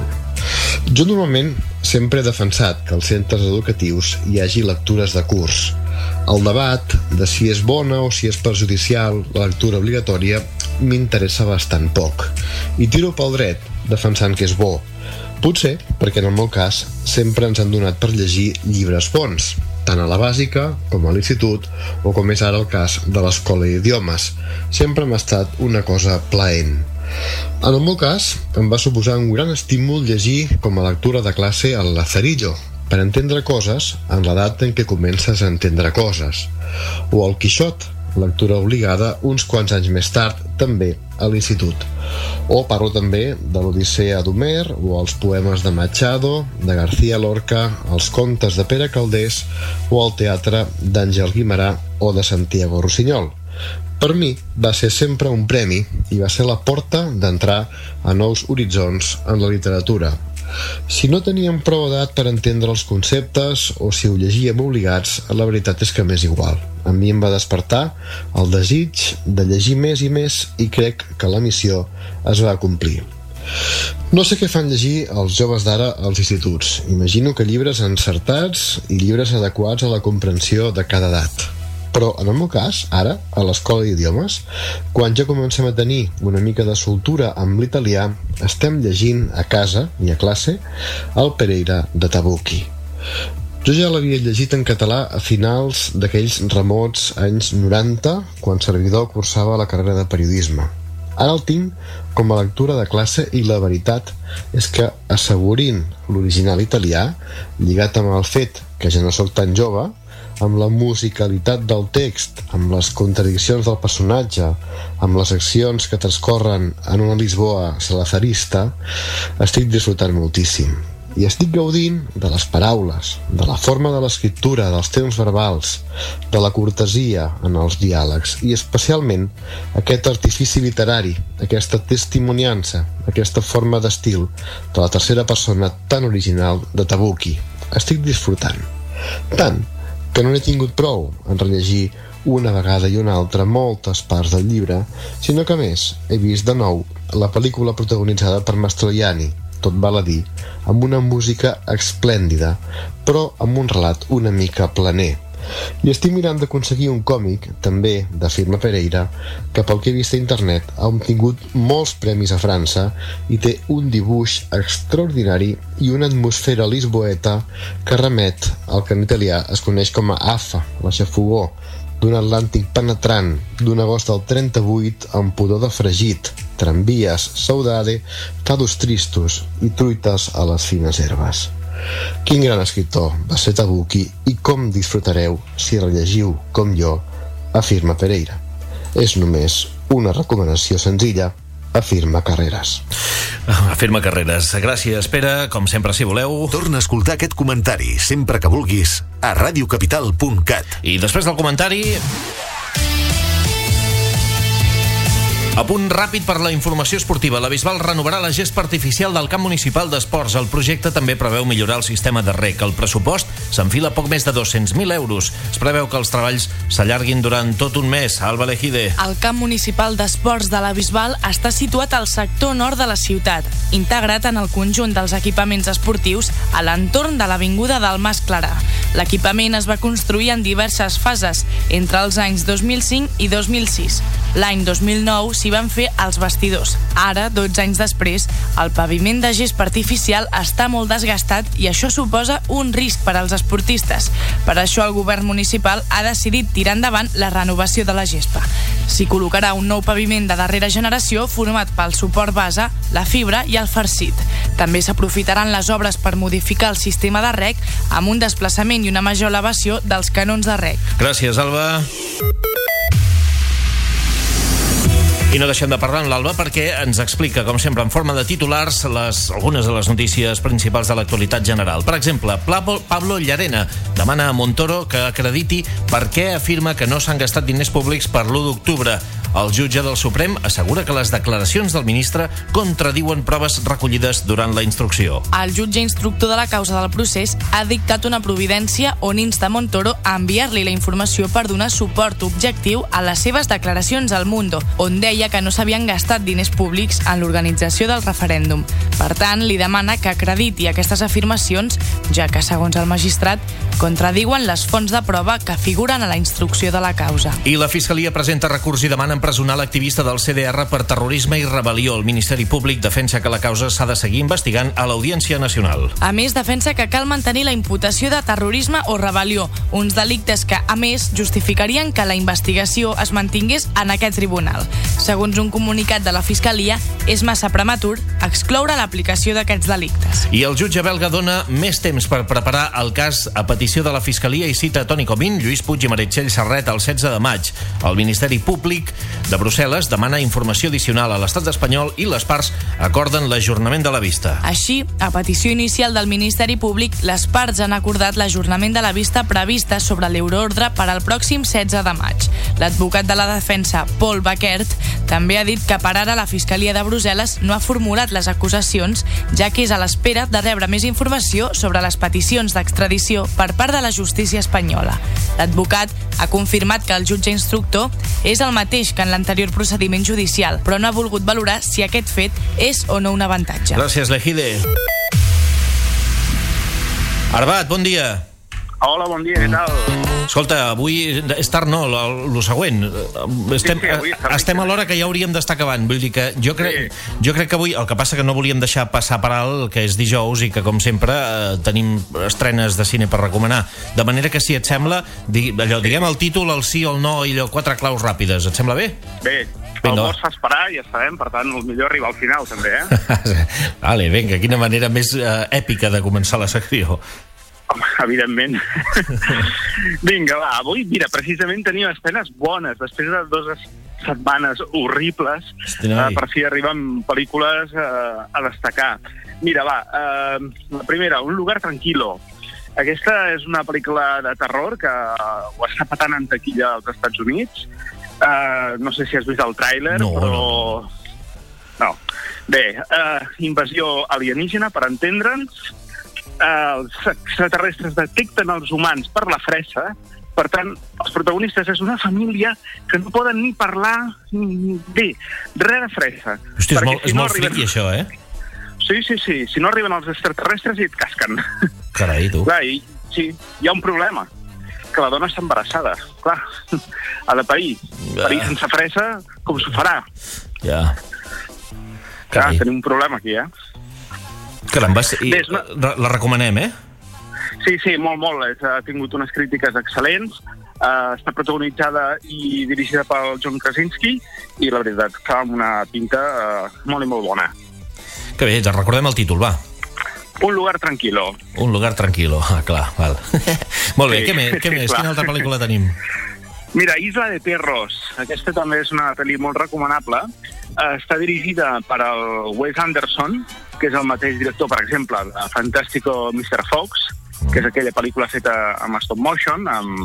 Jo normalment sempre he defensat que als centres educatius hi hagi lectures de curs. El debat de si és bona o si és perjudicial la lectura obligatòria m'interessa bastant poc i tiro pel dret defensant que és bo. Potser perquè en el meu cas sempre ens han donat per llegir llibres bons, tant a la bàsica com a l'institut o com és ara el cas de l'escola d'idiomes. Sempre m'ha estat una cosa plaent. En el meu cas, em va suposar un gran estímul llegir com a lectura de classe el Lazarillo, per entendre coses en l'edat en què comences a entendre coses, o el Quixot, lectura obligada uns quants anys més tard, també a l'institut. O parlo també de l'Odissea d'Homer, o els poemes de Machado, de García Lorca, els contes de Pere Calders, o el teatre d'Àngel Guimerà o de Santiago Rossinyol. Per mi va ser sempre un premi i va ser la porta d'entrar a nous horitzons en la literatura. Si no teníem prou edat per entendre els conceptes o si ho llegíem obligats, la veritat és que m'és igual. A mi em va despertar el desig de llegir més i més i crec que la missió es va complir. No sé què fan llegir els joves d'ara als instituts. Imagino que llibres encertats i llibres adequats a la comprensió de cada edat. Però en el meu cas, ara, a l'escola d'idiomes, quan ja comencem a tenir una mica de soltura amb l'italià, estem llegint a casa i a classe el Pereira de Tabucchi. Jo ja l'havia llegit en català a finals d'aquells remots anys 90, quan servidor cursava la carrera de periodisme. Ara el tinc com a lectura de classe i la veritat és que, assaborint l'original italià, lligat amb el fet que ja no sóc tan jove, amb la musicalitat del text, amb les contradiccions del personatge, amb les accions que transcorren en una Lisboa salazarista, estic disfrutant moltíssim. I estic gaudint de les paraules, de la forma de l'escriptura, dels temps verbals, de la cortesia en els diàlegs i especialment aquest artifici literari, aquesta testimoniança, aquesta forma d'estil de la tercera persona tan original de Tabucchi. Estic disfrutant. Tant que no n'he tingut prou en rellegir una vegada i una altra moltes parts del llibre, sinó que a més he vist de nou la pel·lícula protagonitzada per Mastroianni, tot val a dir, amb una música esplèndida, però amb un relat una mica planer. I estic mirant d'aconseguir un còmic, també de Firma Pereira, que pel que he vist a internet ha obtingut molts premis a França i té un dibuix extraordinari i una atmosfera lisboeta que remet al que en italià es coneix com a AFA, la xafogó, d'un Atlàntic penetrant, d'un agost del 38 amb pudor de fregit, tramvies, saudade, fados tristos i truites a les fines herbes. Quin gran escriptor va ser Tabucchi i com disfrutareu si rellegiu, com jo, a Firma Pereira. És només una recomanació senzilla, a Firma Carreras. Firma Carreras. Gràcies, Pere. Com sempre, si voleu... Torna a escoltar aquest comentari sempre que vulguis a radiocapital.cat. I després del comentari... A punt ràpid per la informació esportiva. La Bisbal renovarà la gespa artificial del camp municipal d'esports. El projecte també preveu millorar el sistema de rec. El pressupost s'enfila poc més de 200.000 euros. Es preveu que els treballs s'allarguin durant tot un mes. Alba Lejide. El camp municipal d'esports de la Bisbal està situat al sector nord de la ciutat, integrat en el conjunt dels equipaments esportius a l'entorn de l'avinguda del Mas Clarà. L'equipament es va construir en diverses fases, entre els anys 2005 i 2006. L'any 2009 s'hi van fer els vestidors. Ara, 12 anys després, el paviment de gespa artificial està molt desgastat i això suposa un risc per als esportistes. Per això el govern municipal ha decidit tirar endavant la renovació de la gespa. S'hi col·locarà un nou paviment de darrera generació format pel suport base, la fibra i el farcit. També s'aprofitaran les obres per modificar el sistema de rec amb un desplaçament i una major elevació dels canons de rec. Gràcies, Alba. I no deixem de parlar amb l'Alba perquè ens explica, com sempre, en forma de titulars, algunes de les notícies principals de l'actualitat general. Per exemple, Pablo Llarena demana a Montoro que acrediti per què afirma que no s'han gastat diners públics per l'1 d'octubre. El jutge del Suprem assegura que les declaracions del ministre contradiuen proves recollides durant la instrucció. El jutge instructor de la causa del procés ha dictat una providència on insta Montoro a enviar-li la informació per donar suport objectiu a les seves declaracions al Mundo, on deia que no s'havien gastat diners públics en l'organització del referèndum. Per tant, li demana que acrediti aquestes afirmacions, ja que, segons el magistrat, contradiuen les fonts de prova que figuren a la instrucció de la causa. I la Fiscalia presenta recurs i demana empresonar l'activista del CDR per terrorisme i rebel·lió. El Ministeri Públic defensa que la causa s'ha de seguir investigant a l'Audiència Nacional. A més, defensa que cal mantenir la imputació de terrorisme o rebel·lió, uns delictes que, a més, justificarien que la investigació es mantingués en aquest tribunal. Segons un comunicat de la Fiscalia, és massa prematur excloure l'aplicació d'aquests delictes. I el jutge belga dona més temps per preparar el cas a petició de la Fiscalia i cita Toni Comín, Lluís Puig i Meritxell Serret el 16 de maig. El Ministeri Públic de Brussel·les demana informació addicional a l'estat espanyol i les parts acorden l'ajornament de la vista. Així, a petició inicial del Ministeri Públic, les parts han acordat l'ajornament de la vista prevista sobre l'euroordre per al pròxim 16 de maig. L'advocat de la defensa, Paul Baquert, també ha dit que per ara la Fiscalia de Brussel·les no ha formulat les acusacions, ja que és a l'espera de rebre més informació sobre les peticions d'extradició per part de la justícia espanyola. L'advocat ha confirmat que el jutge instructor és el mateix que en l'anterior procediment judicial, però no ha volgut valorar si aquest fet és o no un avantatge. Gràcies, Lejide. Arbat, bon dia. Hola, bon dia, què tal? Escolta, avui és tard, no, lo següent. Estem a l'hora que ja hauríem d'estar acabant. Vull dir que jo crec que avui, el que passa que no volíem deixar passar per alt que és dijous i que, com sempre, tenim estrenes de cine per recomanar. De manera que, si et sembla, diguem el títol, el sí o el no i allò, 4 claus ràpides. Et sembla bé? Bé. El Bosch fa esperar, ja sabem, per tant, el millor arriba al final, també, Vale, vinga, quina manera més èpica de començar la secció. Home, evidentment. Vinga, va, avui, mira, precisament tenim escenes bones. Després de 2 setmanes horribles, per fi arriben pel·lícules a destacar. Mira, va, la primera, Un lugar tranquilo. Aquesta és una pel·lícula de terror que ho està patant en taquilla als Estats Units. No sé si has vist el tràiler, però... No. Bé, invasió alienígena, per entendre'ns. els extraterrestres detecten els humans per la fressa. Per tant, els protagonistes és una família que no poden ni parlar bé, res de fressa. Hosti, és molt friqui això, eh? Sí. Si no arriben els extraterrestres i et casquen. Carai, tu. Clar, sí, hi ha un problema, que la dona està embarassada. Clar, ha de parir. Parir sense fressa, com s'ho farà? Ja. Clar, tenim un problema aquí, Caramba, la recomanem, Sí, molt. Ha tingut unes crítiques excel·lents, està protagonitzada i dirigida pel John Krasinski, i la veritat que amb una pinta molt i molt bona. Que bé, ja recordem el títol, va. Un lugar tranquilo. Un lugar tranquilo, clar, val. Molt bé, què més? Quina altra pel·lícula tenim? Mira, Isla de Perros. Aquesta també és una pel·li molt recomanable. Està dirigida per el Wes Anderson, que és el mateix director, per exemple, de Fantástico Mr. Fox, que és aquella pel·lícula feta amb stop motion,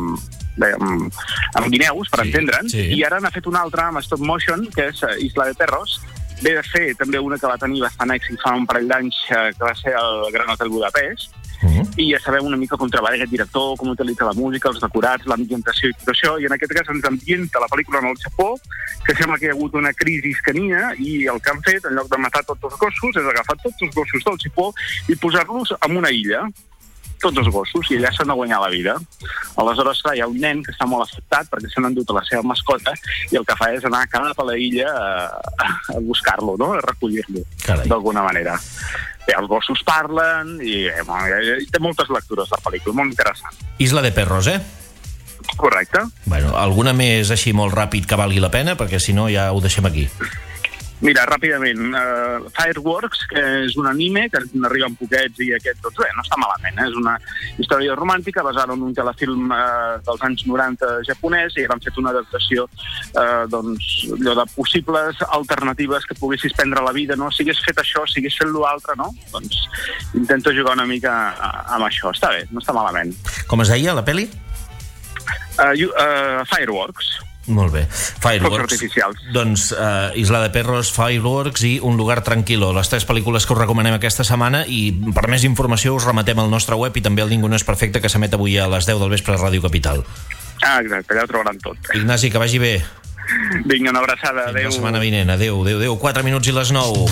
amb guineus, per entendre'ns, i ara n'ha fet una altra amb stop motion, que és Isla de Perros. Ve de fer també una que va tenir bastant èxit fa un parell d'anys, que va ser el Gran Hotel Budapest, i ja sabem una mica com treballa aquest director, com utilitza la música, els decorats, l'ambientació i tot això, i en aquest cas ens ambienta la pel·lícula en el Japó, que sembla que hi ha hagut una crisi canina, i el que han fet, en lloc de matar tots els gossos, és agafar tots els gossos del Japó i posar-los en una illa, tots els gossos, i allà s'han de guanyar la vida. Aleshores, clar, hi ha un nen que està molt afectat perquè s'han endut a la seva mascota i el que fa és anar cap a la illa a buscar-lo, no? A recollir-lo, d'alguna manera. Bé, els gossos parlen i té moltes lectures la pel·lícula, molt interessant. Isla de Perros, Correcte. Bueno, alguna més així molt ràpid que valgui la pena, perquè si no ja ho deixem aquí. Mira, ràpidament, Fireworks, que és un anime que n'arriben poquets i aquest, doncs bé, no està malament. És una història romàntica basada en un telefilm dels anys 90 japonès i han fet una adaptació allò de possibles alternatives que poguessis prendre la vida, no? Sigués fet això, sigués fet l'altre, no? Doncs intento jugar una mica amb això. Està bé, no està malament. Com es deia, la peli? Fireworks. Molt bé. Fireworks. Doncs Isla de Perros, Fireworks i Un lugar tranquilo. Les 3 pel·lícules que us recomanem aquesta setmana, i per més informació us rematem al nostre web i també al Ningú no és perfecte, que s'emet avui a les 10 del vespre a Ràdio Capital. Exacte, allà ho trobaran tot. Ignasi, que vagi bé. Vinga, una abraçada, adéu. La setmana vinent, adéu. 4 minuts i les 9.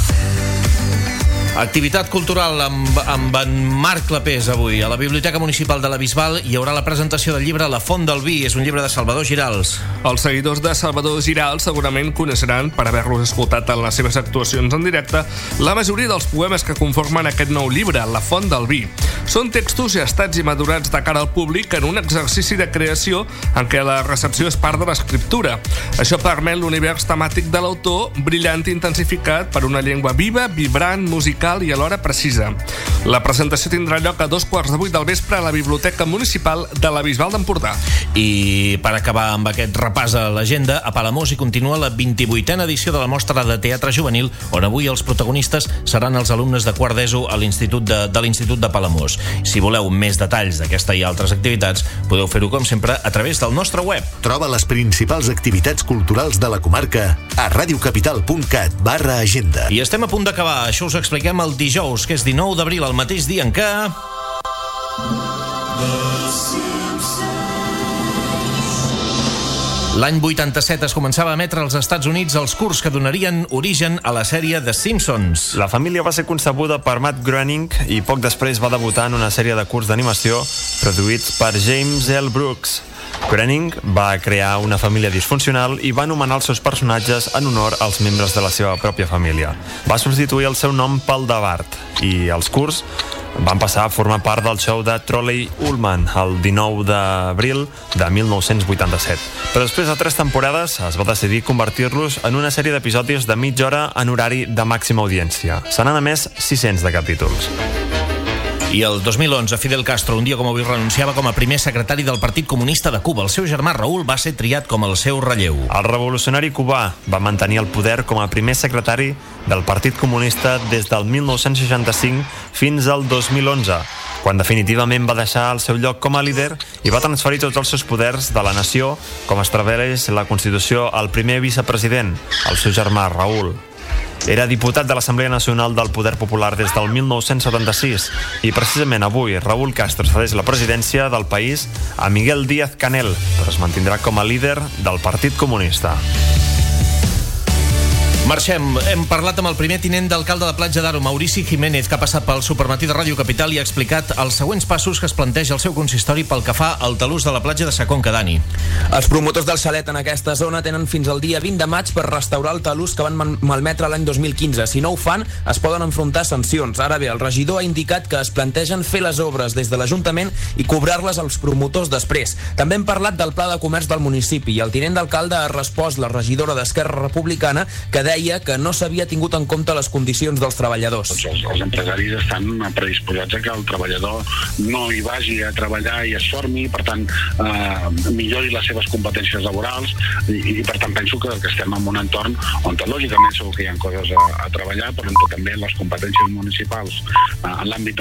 Activitat cultural amb en Marc Clapés avui. A la Biblioteca Municipal de la Bisbal hi haurà la presentació del llibre La Font del Vi. És un llibre de Salvador Girals. Els seguidors de Salvador Girals segurament coneixeran, per haver-los escoltat en les seves actuacions en directe, la majoria dels poemes que conformen aquest nou llibre, La Font del Vi. Són textos gestats i madurats de cara al públic en un exercici de creació en què la recepció és part de l'escriptura. Això permet l'univers temàtic de l'autor, brillant i intensificat per una llengua viva, vibrant, musical i alhora precisa. La presentació tindrà lloc a 2:15 del vespre a la Biblioteca Municipal de la Bisbal d'Empordà. I per acabar amb aquest repàs a l'agenda, a Palamós hi continua la 28a edició de la Mostra de Teatre Juvenil, on avui els protagonistes seran els alumnes de quart d'ESO de l'Institut de Palamós. Si voleu més detalls d'aquesta i altres activitats, podeu fer-ho com sempre a través del nostre web. Troba les principals activitats culturals de la comarca a radiocapital.cat/agenda. I estem a punt d'acabar. Això us expliquem el dijous, que és 19 d'abril, el mateix dia en què... L'any 87 es començava a emetre als Estats Units els curts que donarien origen a la sèrie The Simpsons. La família va ser concebuda per Matt Groening i poc després va debutar en una sèrie de curts d'animació produïts per James L. Brooks. Groening va crear una família disfuncional i va anomenar els seus personatges en honor als membres de la seva pròpia família. Va substituir el seu nom pel de Bart, i els curts van passar a formar part del show de Trolley Ullman el 19 d'abril de 1987. Però després de 3 temporades es va decidir convertir-los en una sèrie d'episodis de mitja hora en horari de màxima audiència. Se n'han emès 600 de capítols. I el 2011, Fidel Castro, un dia com avui, renunciava com a primer secretari del Partit Comunista de Cuba. El seu germà Raúl va ser triat com el seu relleu. El revolucionari cubà va mantenir el poder com a primer secretari del Partit Comunista des del 1965 fins al 2011, quan definitivament va deixar el seu lloc com a líder i va transferir tots els seus poders de la nació, com estableix la Constitució, al primer vicepresident, el seu germà Raúl. Era diputat de l'Assemblea Nacional del Poder Popular des del 1976 i precisament avui Raúl Castro cedeix la presidència del país a Miguel Díaz-Canel, però es mantindrà com a líder del Partit Comunista. Marxem. Hem parlat amb el primer tinent d'alcalde de Platja d'Aro, Maurici Jiménez, que ha passat pel supermatí de Ràdio Capital i ha explicat els següents passos que es planteja el seu consistori pel que fa al talús de la platja de Sa Conca, Dani. Els promotors del xalet en aquesta zona tenen fins al dia 20 de maig per restaurar el talús que van malmetre l'any 2015. Si no ho fan, es poden enfrontar sancions. Ara bé, el regidor ha indicat que es plantegen fer les obres des de l'Ajuntament i cobrar-les als promotors després. També hem parlat del pla de comerç del municipi i el tinent d'alcalde ha respost la regidora d'Esquerra Republicana que deia que no s'havia tingut en compte les condicions dels treballadors. Els empresaris estan predisposats a que el treballador no hi vagi a treballar i es formi, per tant, millori les seves competències laborals i per tant penso que estem en un entorn on lògicament segur que hi ha coses a treballar, però també les competències municipals en l'àmbit